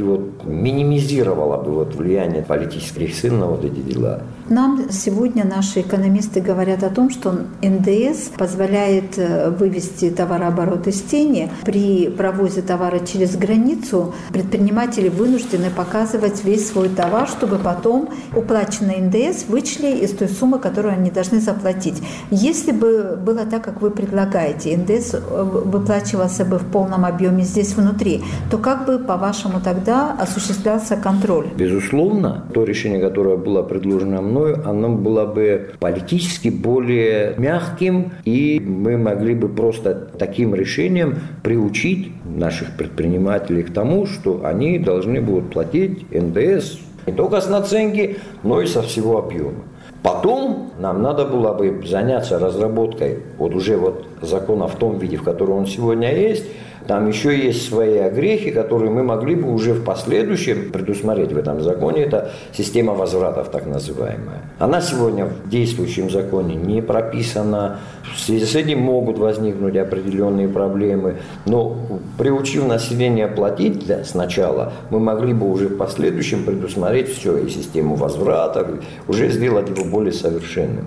S17: минимизировало бы вот влияние политических сил на вот эти дела.
S16: Нам сегодня наши экономисты говорят о том, что эн дэ эс позволяет вывести товарооборот из тени. При провозе товара через границу предприниматели вынуждены показывать весь свой товар, чтобы потом уплаченный эн дэ эс вычли из той суммы, которую они должны заплатить. Если бы было так, как вы предлагаете, эн дэ эс выплачивался бы в полном объеме здесь внутри, то как бы, по-вашему, тогда осуществлялся контроль?
S17: Безусловно, то решение, которое было предложено мною, оно было бы политически более мягким, и мы могли бы просто таким решением приучить наших предпринимателей к тому, что они должны будут платить эн дэ эс не только с наценки, но и со всего объема. Потом нам надо было бы заняться разработкой вот уже вот закона в том виде, в котором он сегодня есть. Там еще есть свои огрехи, которые мы могли бы уже в последующем предусмотреть в этом законе. Это система возвратов, так называемая. Она сегодня в действующем законе не прописана. В связи с этим могут возникнуть определенные проблемы. Но приучив население платить для, сначала, мы могли бы уже в последующем предусмотреть все, и систему возвратов, уже сделать его более совершенным.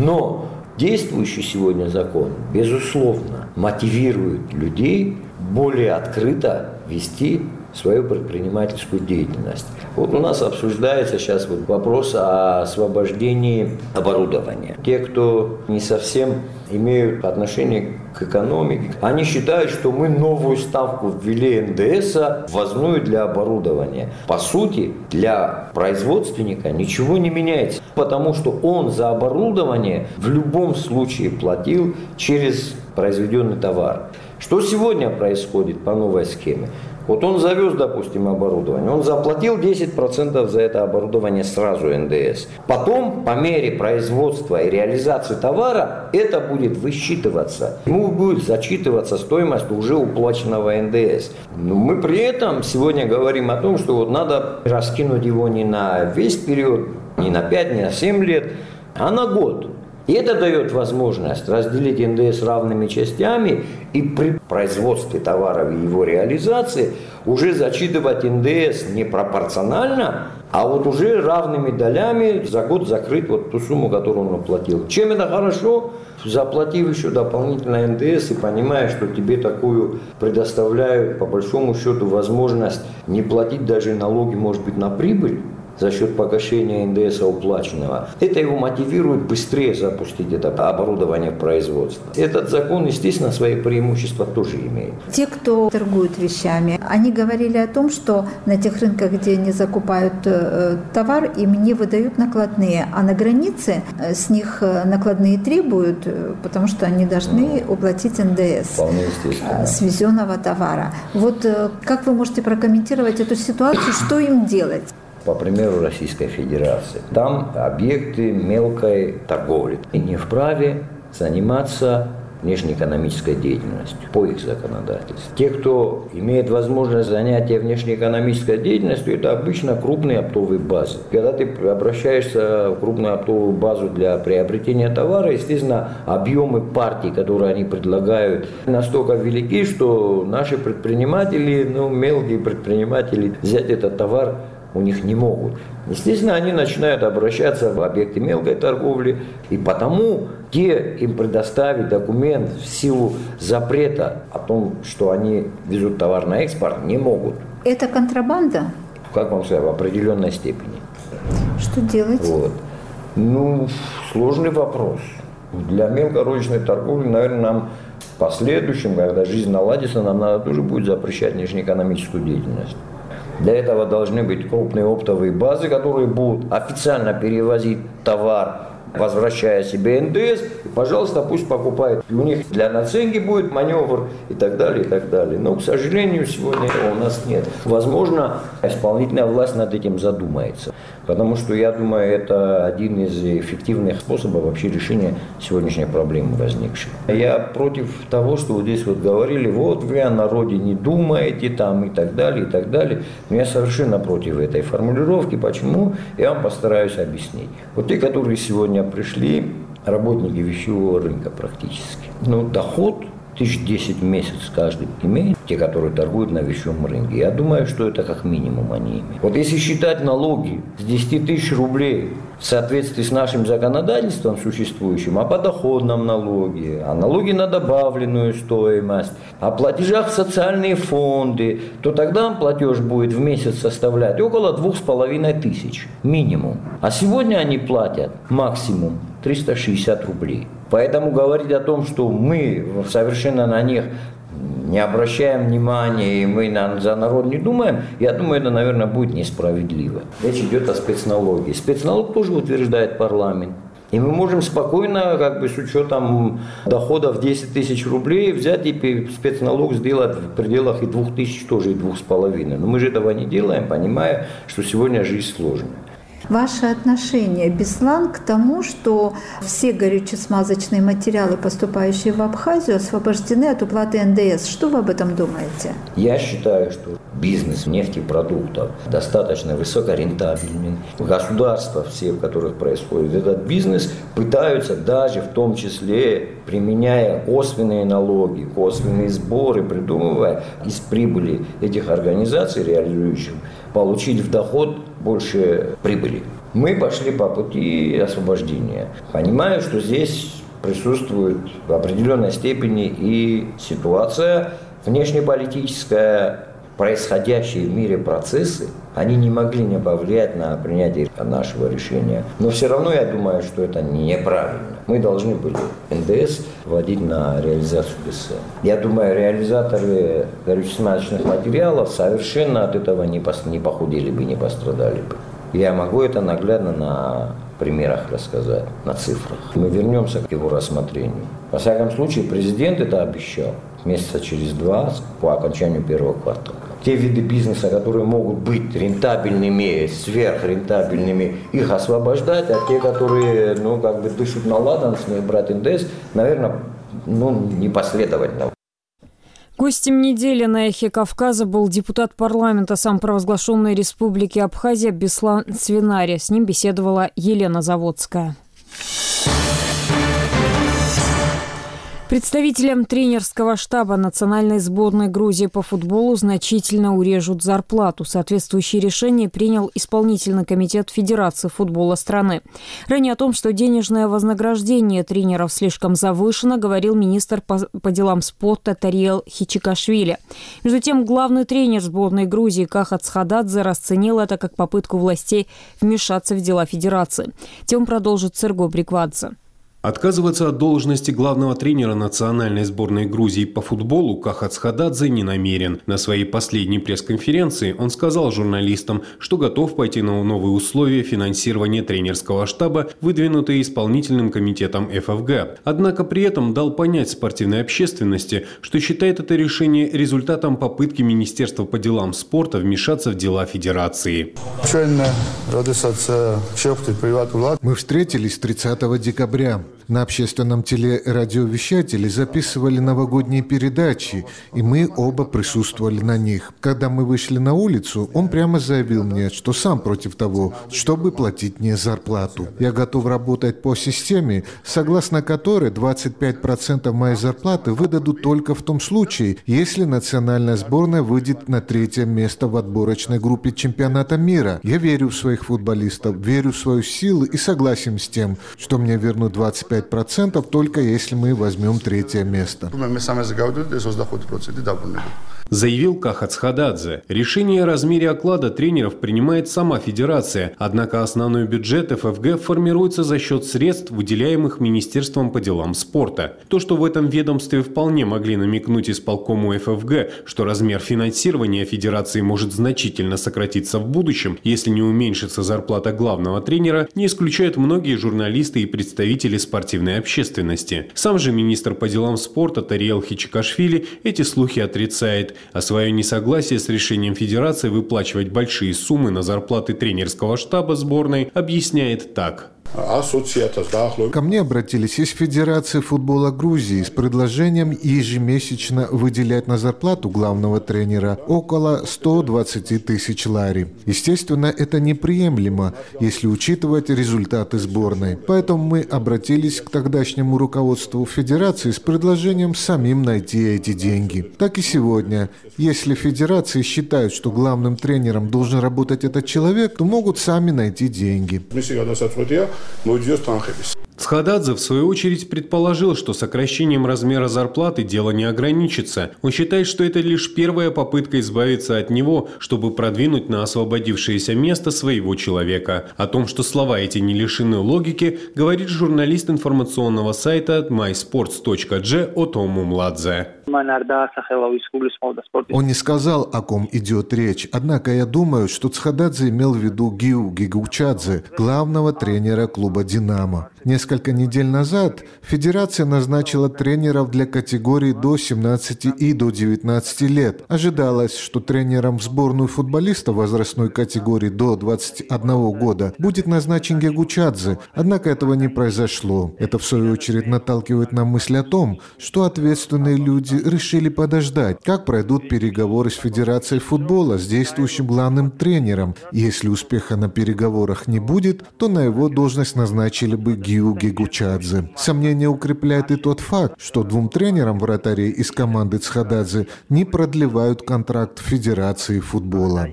S17: Но действующий сегодня закон, безусловно, мотивирует людей более открыто вести свою предпринимательскую деятельность. Вот у нас обсуждается сейчас вот вопрос о освобождении оборудования. Те, кто не совсем имеют отношение к экономике, они считают, что мы новую ставку ввели эн дэ эса, ввозную для оборудования. По сути, для производственника ничего не меняется, потому что он за оборудование в любом случае платил через произведенный товар. Что сегодня происходит по новой схеме? Вот он завез, допустим, оборудование, он заплатил десять процентов за это оборудование сразу эн дэ эс. Потом, по мере производства и реализации товара, это будет высчитываться. Ему будет зачитываться стоимость уже уплаченного эн дэ эс. Но мы при этом сегодня говорим о том, что вот надо раскинуть его не на весь период, не на пять, не на семь лет, а на год. И это дает возможность разделить эн дэ эс равными частями и при производстве товара и его реализации уже зачитывать эн дэ эс не пропорционально, а вот уже равными долями за год закрыть вот ту сумму, которую он оплатил. Чем это хорошо? Заплатив еще дополнительно эн дэ эс и понимая, что тебе такую предоставляют по большому счету возможность не платить даже налоги, может быть, на прибыль, за счет погашения эн дэ эса уплаченного. Это его мотивирует быстрее запустить это оборудование в производство. Этот закон, естественно, свои преимущества тоже имеет.
S16: Те, кто торгует вещами, они говорили о том, что на тех рынках, где они закупают э, товар, им не выдают накладные, а на границе э, с них накладные требуют, э, потому что они должны ну, уплатить эн дэ эс э, с везенного товара. Вот э, как вы можете прокомментировать эту ситуацию, что им делать?
S17: По примеру Российской Федерации. Там объекты мелкой торговли и не вправе заниматься внешнеэкономической деятельностью по их законодательству. Те, кто имеет возможность занятия внешнеэкономической деятельностью, это обычно крупные оптовые базы. Когда ты обращаешься в крупную оптовую базу для приобретения товара, естественно, объемы партий, которые они предлагают, настолько велики, что наши предприниматели, ну, мелкие предприниматели, взять этот товар у них не могут. Естественно, они начинают обращаться в объекты мелкой торговли, и потому те им предоставить документ в силу запрета о том, что они везут товар на экспорт, не могут.
S16: Это контрабанда?
S17: Как вам сказать, в определенной степени.
S16: Что делать?
S17: Вот. Ну, сложный вопрос. Для мелкорозничной торговли, наверное, нам в последующем, когда жизнь наладится, нам надо тоже будет запрещать внешнеэкономическую деятельность. Для этого должны быть крупные оптовые базы, которые будут официально перевозить товар, возвращая себе эн дэ эс. И, пожалуйста, пусть покупают. И у них для наценки будет маневр и так далее, и так далее. Но, к сожалению, сегодня этого у нас нет. Возможно, исполнительная власть над этим задумается. Потому что, я думаю, это один из эффективных способов вообще решения сегодняшней проблемы возникшей. Я против того, что вот здесь вот говорили, вот вы о народе не думаете, там и так далее, и так далее. Но я совершенно против этой формулировки. Почему? Я вам постараюсь объяснить. Вот те, которые сегодня пришли, работники вещевого рынка практически. Ну, доход тысяч десять в месяц каждый имеет, те, которые торгуют на вещевом рынке. Я думаю, что это как минимум они имеют. Вот если считать налоги с десяти тысяч рублей в соответствии с нашим законодательством существующим, о подоходном налоге, о налоге на добавленную стоимость, о платежах в социальные фонды, то тогда платеж будет в месяц составлять около двух с половиной тысяч минимум. А сегодня они платят максимум триста шестьдесят рублей. Поэтому говорить о том, что мы совершенно на них не обращаем внимания и мы на, за народ не думаем, я думаю, это, наверное, будет несправедливо. Речь идет о спецналоге. Спецналог тоже утверждает парламент. И мы можем спокойно, как бы с учетом доходов десять тысяч рублей, взять и спецналог сделать в пределах и двух тысяч, тоже и двух с половиной. Но мы же этого не делаем, понимая, что сегодня жизнь сложная.
S16: Ваше отношение, Беслан, к тому, что все горюче-смазочные материалы, поступающие в Абхазию, освобождены от уплаты эн дэ эс. Что вы об этом думаете?
S17: Я считаю, что бизнес нефтепродуктов достаточно высокорентабельный. Государства, все, в которых происходит этот бизнес, пытаются даже в том числе, применяя косвенные налоги, косвенные сборы, придумывая из прибыли этих организаций, реализующих, получить в доход больше прибыли. Мы пошли по пути освобождения. Понимаю, что здесь присутствует в определенной степени и ситуация внешнеполитическая, происходящие в мире процессы, они не могли не повлиять на принятие нашего решения. Но все равно я думаю, что это неправильно. Мы должны были эн дэ эс вводить на реализацию бэ эс эм. Я думаю, реализаторы горюче-смазочных материалов совершенно от этого не похудели бы, не пострадали бы. Я могу это наглядно на примерах рассказать, на цифрах. Мы вернемся к его рассмотрению. Во всяком случае, президент это обещал месяца через два по окончанию первого квартала. Те виды бизнеса, которые могут быть рентабельными, сверхрентабельными, их освобождать, а те, которые, ну, как бы дышат на ладан, с них брать эн дэ эс, наверное, ну, непоследовательно.
S1: Гостем недели на «Эхе Кавказа» был депутат парламента самопровозглашенной республики Абхазия Беслан Свинари. С ним беседовала Елена Заводская. Представителям тренерского штаба национальной сборной Грузии по футболу значительно урежут зарплату. Соответствующее решение принял исполнительный комитет Федерации футбола страны. Ранее о том, что денежное вознаграждение тренеров слишком завышено, говорил министр по, по делам спорта Тариел Хичикашвили. Между тем, главный тренер сборной Грузии Кахат Схададзе расценил это как попытку властей вмешаться в дела Федерации. Тем продолжит Серго Бриквадзе.
S18: Отказываться от должности главного тренера национальной сборной Грузии по футболу Кахат Схададзе не намерен. На своей последней пресс-конференции он сказал журналистам, что готов пойти на новые условия финансирования тренерского штаба, выдвинутые исполнительным комитетом эф эф гэ. Однако при этом дал понять спортивной общественности, что считает это решение результатом попытки Министерства по делам спорта вмешаться в дела Федерации.
S6: Мы встретились тридцатого декабря. На общественном телерадиовещателе записывали новогодние передачи, и мы оба присутствовали на них. Когда мы вышли на улицу, он прямо заявил мне, что сам против того, чтобы платить мне зарплату. Я готов работать по системе, согласно которой двадцать пять процентов моей зарплаты выдадут только в том случае, если национальная сборная выйдет на третье место в отборочной группе чемпионата мира. Я верю в своих футболистов, верю в свою силу и согласен с тем, что мне вернут двадцать пять процентов только если мы возьмем третье место.
S18: Заявил Кахат Схададзе. Решение о размере оклада тренеров принимает сама Федерация, однако основной бюджет эф эф гэ формируется за счет средств, выделяемых Министерством по делам спорта. То, что в этом ведомстве вполне могли намекнуть исполкому эф эф гэ, что размер финансирования Федерации может значительно сократиться в будущем, если не уменьшится зарплата главного тренера, не исключают многие журналисты и представители спортивной общественности. Сам же министр по делам спорта Тариел Хичикашвили эти слухи отрицает, а свое несогласие с решением Федерации выплачивать большие суммы на зарплаты тренерского штаба сборной объясняет так.
S6: Ко мне обратились из Федерации футбола Грузии с предложением ежемесячно выделять на зарплату главного тренера около сто двадцать тысяч лари. Естественно, это неприемлемо, если учитывать результаты сборной. Поэтому мы обратились к тогдашнему руководству Федерации с предложением самим найти эти деньги. Так и сегодня. Если Федерации считают, что главным тренером должен работать этот человек, то могут сами найти деньги.
S18: Цхададзе, в свою очередь, предположил, что сокращением размера зарплаты дело не ограничится. Он считает, что это лишь первая попытка избавиться от него, чтобы продвинуть на освободившееся место своего человека. О том, что слова эти не лишены логики, говорит журналист информационного сайта май спортс точка джи Отому Младзе.
S6: Он не сказал, о ком идет речь, однако я думаю, что Цхададзе имел в виду Гиу Гигучадзе, главного тренера клуба «Динамо». Несколько недель назад Федерация назначила тренеров для категорий до семнадцати и до девятнадцати лет. Ожидалось, что тренером в сборную футболистов возрастной категории до двадцати одного года будет назначен Гигучадзе, однако этого не произошло. Это, в свою очередь, наталкивает на мысль о том, что ответственные люди решили подождать, как пройдут переговоры с Федерацией футбола, с действующим главным тренером. Если успеха на переговорах не будет, то на его должность назначили бы Гиу Гигучадзе. Сомнение укрепляет и тот факт, что двум тренерам вратарей из команды Цхададзе не продлевают контракт Федерации футбола.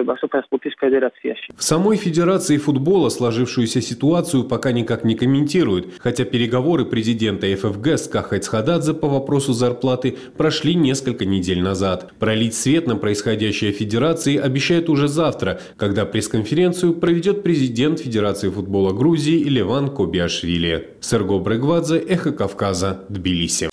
S18: В самой Федерации футбола сложившуюся ситуацию пока никак не комментируют, хотя переговоры президента эф эф гэ с Кахой Цхададзе по вопросу зарплаты прошли несколько недель назад. Пролить свет на происходящее в Федерации обещают уже завтра, когда пресс-конференцию проведет президент Федерации футбола Грузии Леван Кобиашвили. Серго Брегвадзе, Эхо Кавказа, Тбилиси.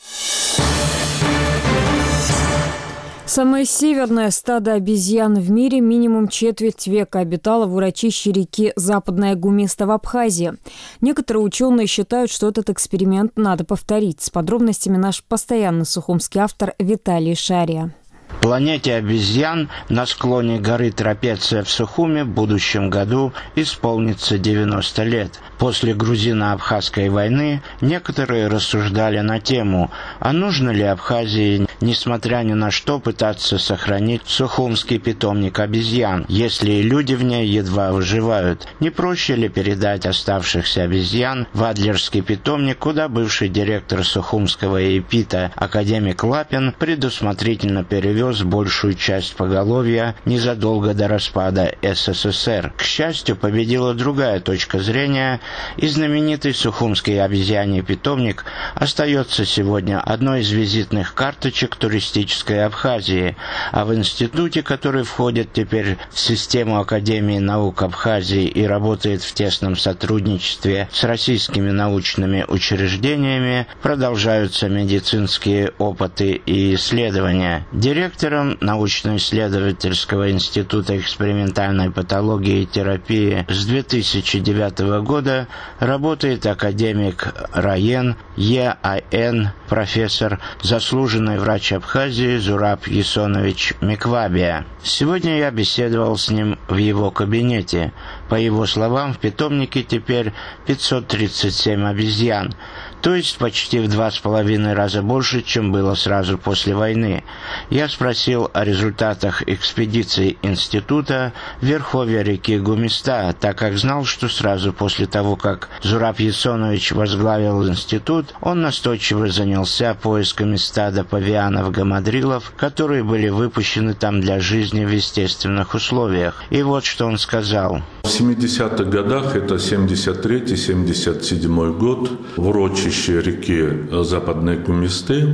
S1: Самое северное стадо обезьян в мире минимум четверть века обитало в урочище реки Западная Гуместа в Абхазии. Некоторые ученые считают, что этот эксперимент надо повторить. С подробностями наш постоянный сухумский автор Виталий Шария.
S19: Планете обезьян на склоне горы Трапеция в Сухуме в будущем году исполнится девяносто лет. После грузино-абхазской войны некоторые рассуждали на тему, а нужно ли Абхазии, несмотря ни на что, пытаться сохранить сухумский питомник обезьян, если и люди в ней едва выживают. Не проще ли передать оставшихся обезьян в Адлерский питомник, куда бывший директор Сухумского ЭПИТа академик Лапин предусмотрительно перевез большую часть поголовья незадолго до распада эс эс эс эр. К счастью, победила другая точка зрения, и знаменитый Сухумский обезьяний питомник остается сегодня одной из визитных карточек туристической Абхазии, а в институте, который входит теперь в систему Академии наук Абхазии и работает в тесном сотрудничестве с российскими научными учреждениями, продолжаются медицинские опыты и исследования. Директором научно-исследовательского института экспериментальной патологии и терапии с две тысячи девятого года работает академик Раен Е А Н, профессор, заслуженный врач Абхазии Зураб Ясонович Миквабия. Сегодня я беседовал с ним в его кабинете. По его словам, в питомнике теперь пятьсот тридцать семь обезьян, то есть почти в два с половиной раза больше, чем было сразу после войны. Я спросил о результатах экспедиции института в верховье реки Гуместа, так как знал, что сразу после того, как Зураб Ясонович возглавил институт, он настойчиво занялся поисками стада павианов-гамадрилов, которые были выпущены там для жизни в естественных условиях. И вот что он сказал.
S20: В семидесятых годах, это семьдесят третий — семьдесят седьмой год, в урочище реки Западной Гуместы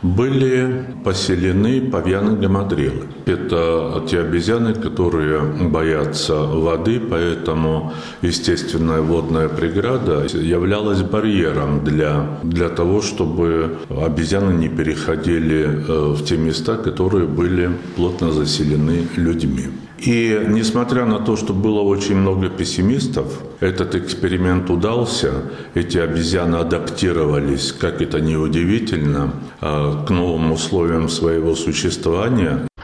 S20: были поселены павианы-гамадрилы. Это те обезьяны, которые боятся воды, поэтому естественная водная преграда являлась барьером для, для того, чтобы обезьяны не переходили в те места, которые были плотно заселены людьми. И несмотря на то, что было очень много пессимистов, этот эксперимент удался. Эти обезьяны адаптировались, как это ни удивительно, к новым условиям своего существования.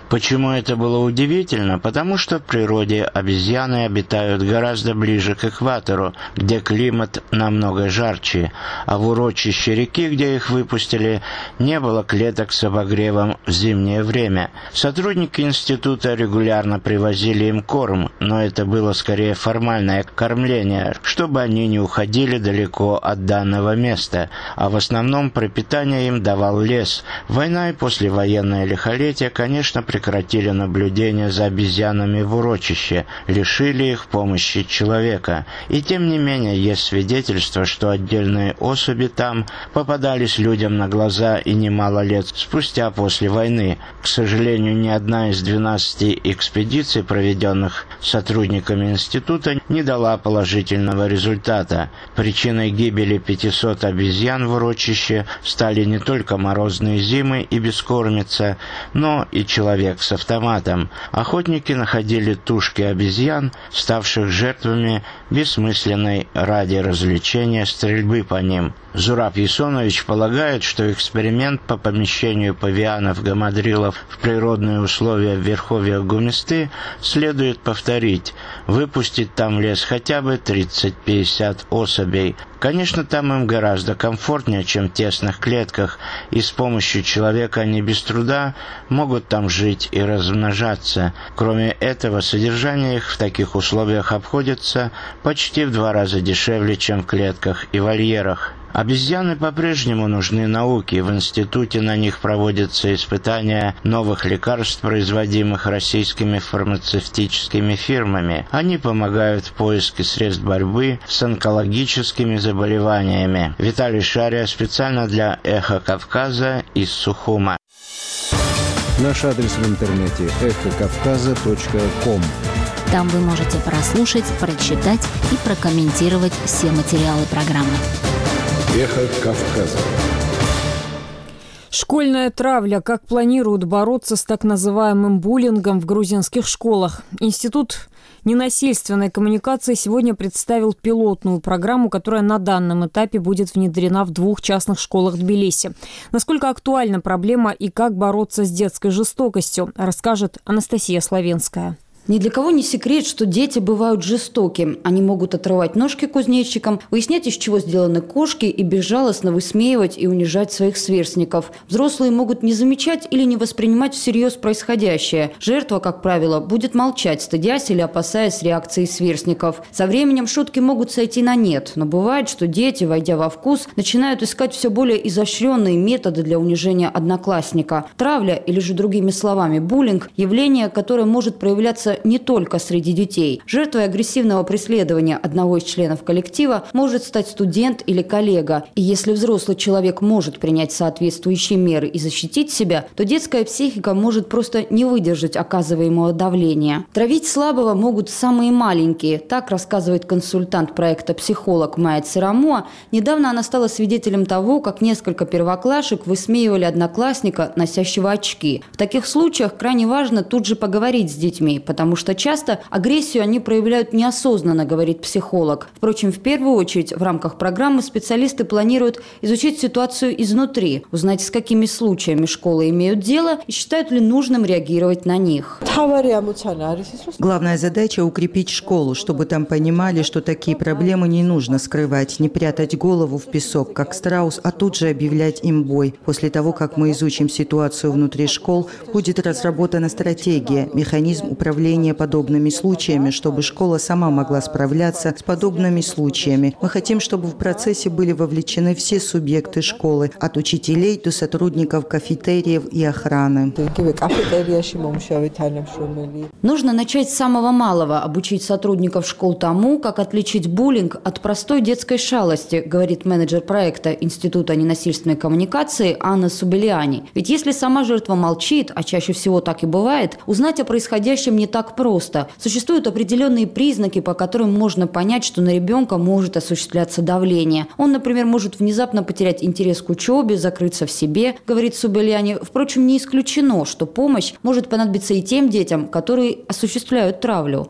S19: Почему это было удивительно? Потому что в природе обезьяны обитают гораздо ближе к экватору, где климат намного жарче, а в урочище реки, где их выпустили, не было клеток с обогревом в зимнее время. Сотрудники института регулярно привозили им корм, но это было скорее формальное кормление, чтобы они не уходили далеко от данного места, а в основном пропитание им давал лес. Война и послевоенное лихолетие, конечно, прекратили наблюдение за обезьянами в урочище, лишили их помощи человека. И тем не менее есть свидетельство, что отдельные особи там попадались людям на глаза и немало лет спустя после войны. К сожалению, ни одна из двенадцати экспедиций, проведенных сотрудниками института, не дала положительного результата. Причиной гибели пятисот обезьян в урочище стали не только морозные зимы и бескормица, но и человек с автоматом. Охотники находили тушки обезьян, ставших жертвами бессмысленной ради развлечения стрельбы по ним. Зураб Ясонович полагает, что эксперимент по помещению павианов-гамадрилов в природные условия в верховьях Гумисты следует повторить, выпустить там в лес хотя бы тридцать-пятьдесят особей. Конечно, там им гораздо комфортнее, чем в тесных клетках, и с помощью человека они без труда могут там жить и размножаться. Кроме этого, содержание их в таких условиях обходится почти в два раза дешевле, чем в клетках и вольерах. Обезьяны по-прежнему нужны науке. В институте на них проводятся испытания новых лекарств, производимых российскими фармацевтическими фирмами. Они помогают в поиске средств борьбы с онкологическими заболеваниями. Виталий Шария специально для «Эхо Кавказа» из Сухума.
S15: Наш адрес в интернете эхо кавказа точка ком.
S3: Там вы можете прослушать, прочитать и прокомментировать все материалы программы.
S15: Эхо Кавказа.
S1: Школьная травля. Как планируют бороться с так называемым буллингом в грузинских школах? Институт ненасильственной коммуникации сегодня представил пилотную программу, которая на данном этапе будет внедрена в двух частных школах Тбилиси. Насколько актуальна проблема и как бороться с детской жестокостью, расскажет Анастасия Славенская.
S21: Ни для кого не секрет, что дети бывают жестоки. Они могут отрывать ножки кузнечикам, выяснять, из чего сделаны кошки, и безжалостно высмеивать и унижать своих сверстников. Взрослые могут не замечать или не воспринимать всерьез происходящее. Жертва, как правило, будет молчать, стыдясь или опасаясь реакции сверстников. Со временем шутки могут сойти на нет, но бывает, что дети, войдя во вкус, начинают искать все более изощренные методы для унижения одноклассника. Травля, или же другими словами буллинг – явление, которое может проявляться не только среди детей. Жертвой агрессивного преследования одного из членов коллектива может стать студент или коллега. И если взрослый человек может принять соответствующие меры и защитить себя, то детская психика может просто не выдержать оказываемого давления. Травить слабого могут самые маленькие. Так рассказывает консультант проекта «Психолог» Майя Церамуа. Недавно она стала свидетелем того, как несколько первоклашек высмеивали одноклассника, носящего очки. В таких случаях крайне важно тут же поговорить с детьми, потому Потому что часто агрессию они проявляют неосознанно, говорит психолог. Впрочем, в первую очередь в рамках программы специалисты планируют изучить ситуацию изнутри, узнать, с какими случаями школы имеют дело и считают ли нужным реагировать на них.
S4: Главная задача – укрепить школу, чтобы там понимали, что такие проблемы не нужно скрывать, не прятать голову в песок, как страус, а тут же объявлять им бой. После того, как мы изучим ситуацию внутри школ, будет разработана стратегия, механизм управления подобными случаями, чтобы школа сама могла справляться с подобными случаями. Мы хотим, чтобы в процессе были вовлечены все субъекты школы, от учителей до сотрудников кафетериев и охраны.
S21: Нужно начать с самого малого, обучить сотрудников школ тому, как отличить буллинг от простой детской шалости, говорит менеджер проекта Института ненасильственной коммуникации Анна Субелиани. Ведь если сама жертва молчит, а чаще всего так и бывает, узнать о происходящем не так так просто. Существуют определенные признаки, по которым можно понять, что на ребенка может осуществляться давление. Он, например, может внезапно потерять интерес к учебе, закрыться в себе, говорит Субеляни. Впрочем, не исключено, что помощь может понадобиться и тем детям, которые осуществляют травлю.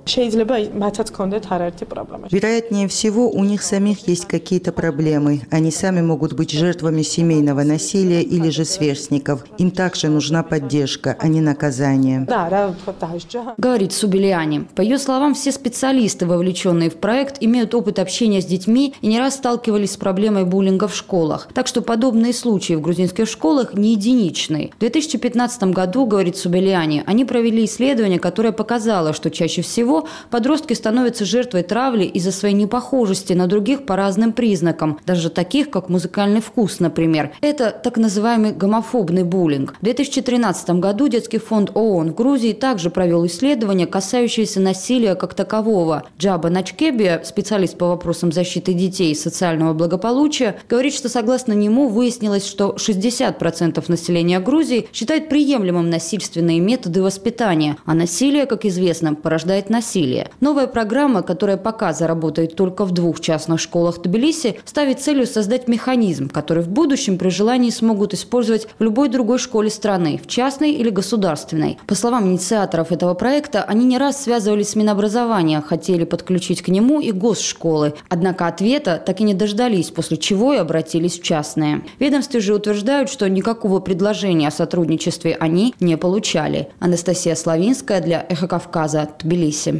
S4: Вероятнее всего, у них самих есть какие-то проблемы. Они сами могут быть жертвами семейного насилия или же сверстников. Им также нужна поддержка, а не наказание.
S21: Говорит Субеляни. По ее словам, все специалисты, вовлеченные в проект, имеют опыт общения с детьми и не раз сталкивались с проблемой буллинга в школах. Так что подобные случаи в грузинских школах не единичные. В две тысячи пятнадцатом году, говорит Субеляни, они провели исследование, которое показало, что чаще всего подростки становятся жертвой травли из-за своей непохожести на других по разным признакам, даже таких, как музыкальный вкус, например. Это так называемый гомофобный буллинг. В две тысячи тринадцатом году Детский фонд ООН в Грузии также провел исследование, касающееся насилия как такового. Джаба Начкебия, специалист по вопросам защиты детей и социального благополучия, говорит, что согласно нему выяснилось, что шестьдесят процентов населения Грузии считает приемлемым насильственные методы воспитания, а насилие, как известно, порождает насилие. Новая программа, которая пока заработает только в двух частных школах Тбилиси, ставит целью создать механизм, который в будущем при желании смогут использовать в любой другой школе страны, в частной или государственной. По словам инициаторов этого проекта, они не раз связывались с Минобразования, хотели подключить к нему и госшколы. Однако ответа так и не дождались, после чего и обратились в частные. В ведомстве же утверждают, что никакого предложения о сотрудничестве они не получали. Анастасия Славинская для «Эхо Кавказа», Тбилиси.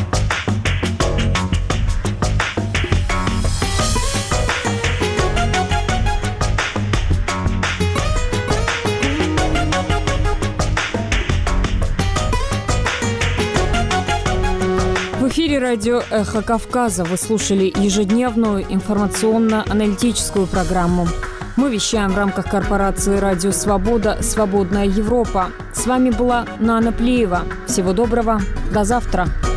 S1: В эфире радио «Эхо Кавказа» вы слушали ежедневную информационно-аналитическую программу. Мы вещаем в рамках корпорации «Радио Свобода. Свободная Европа». С вами была Нана Плиева. Всего доброго. До завтра.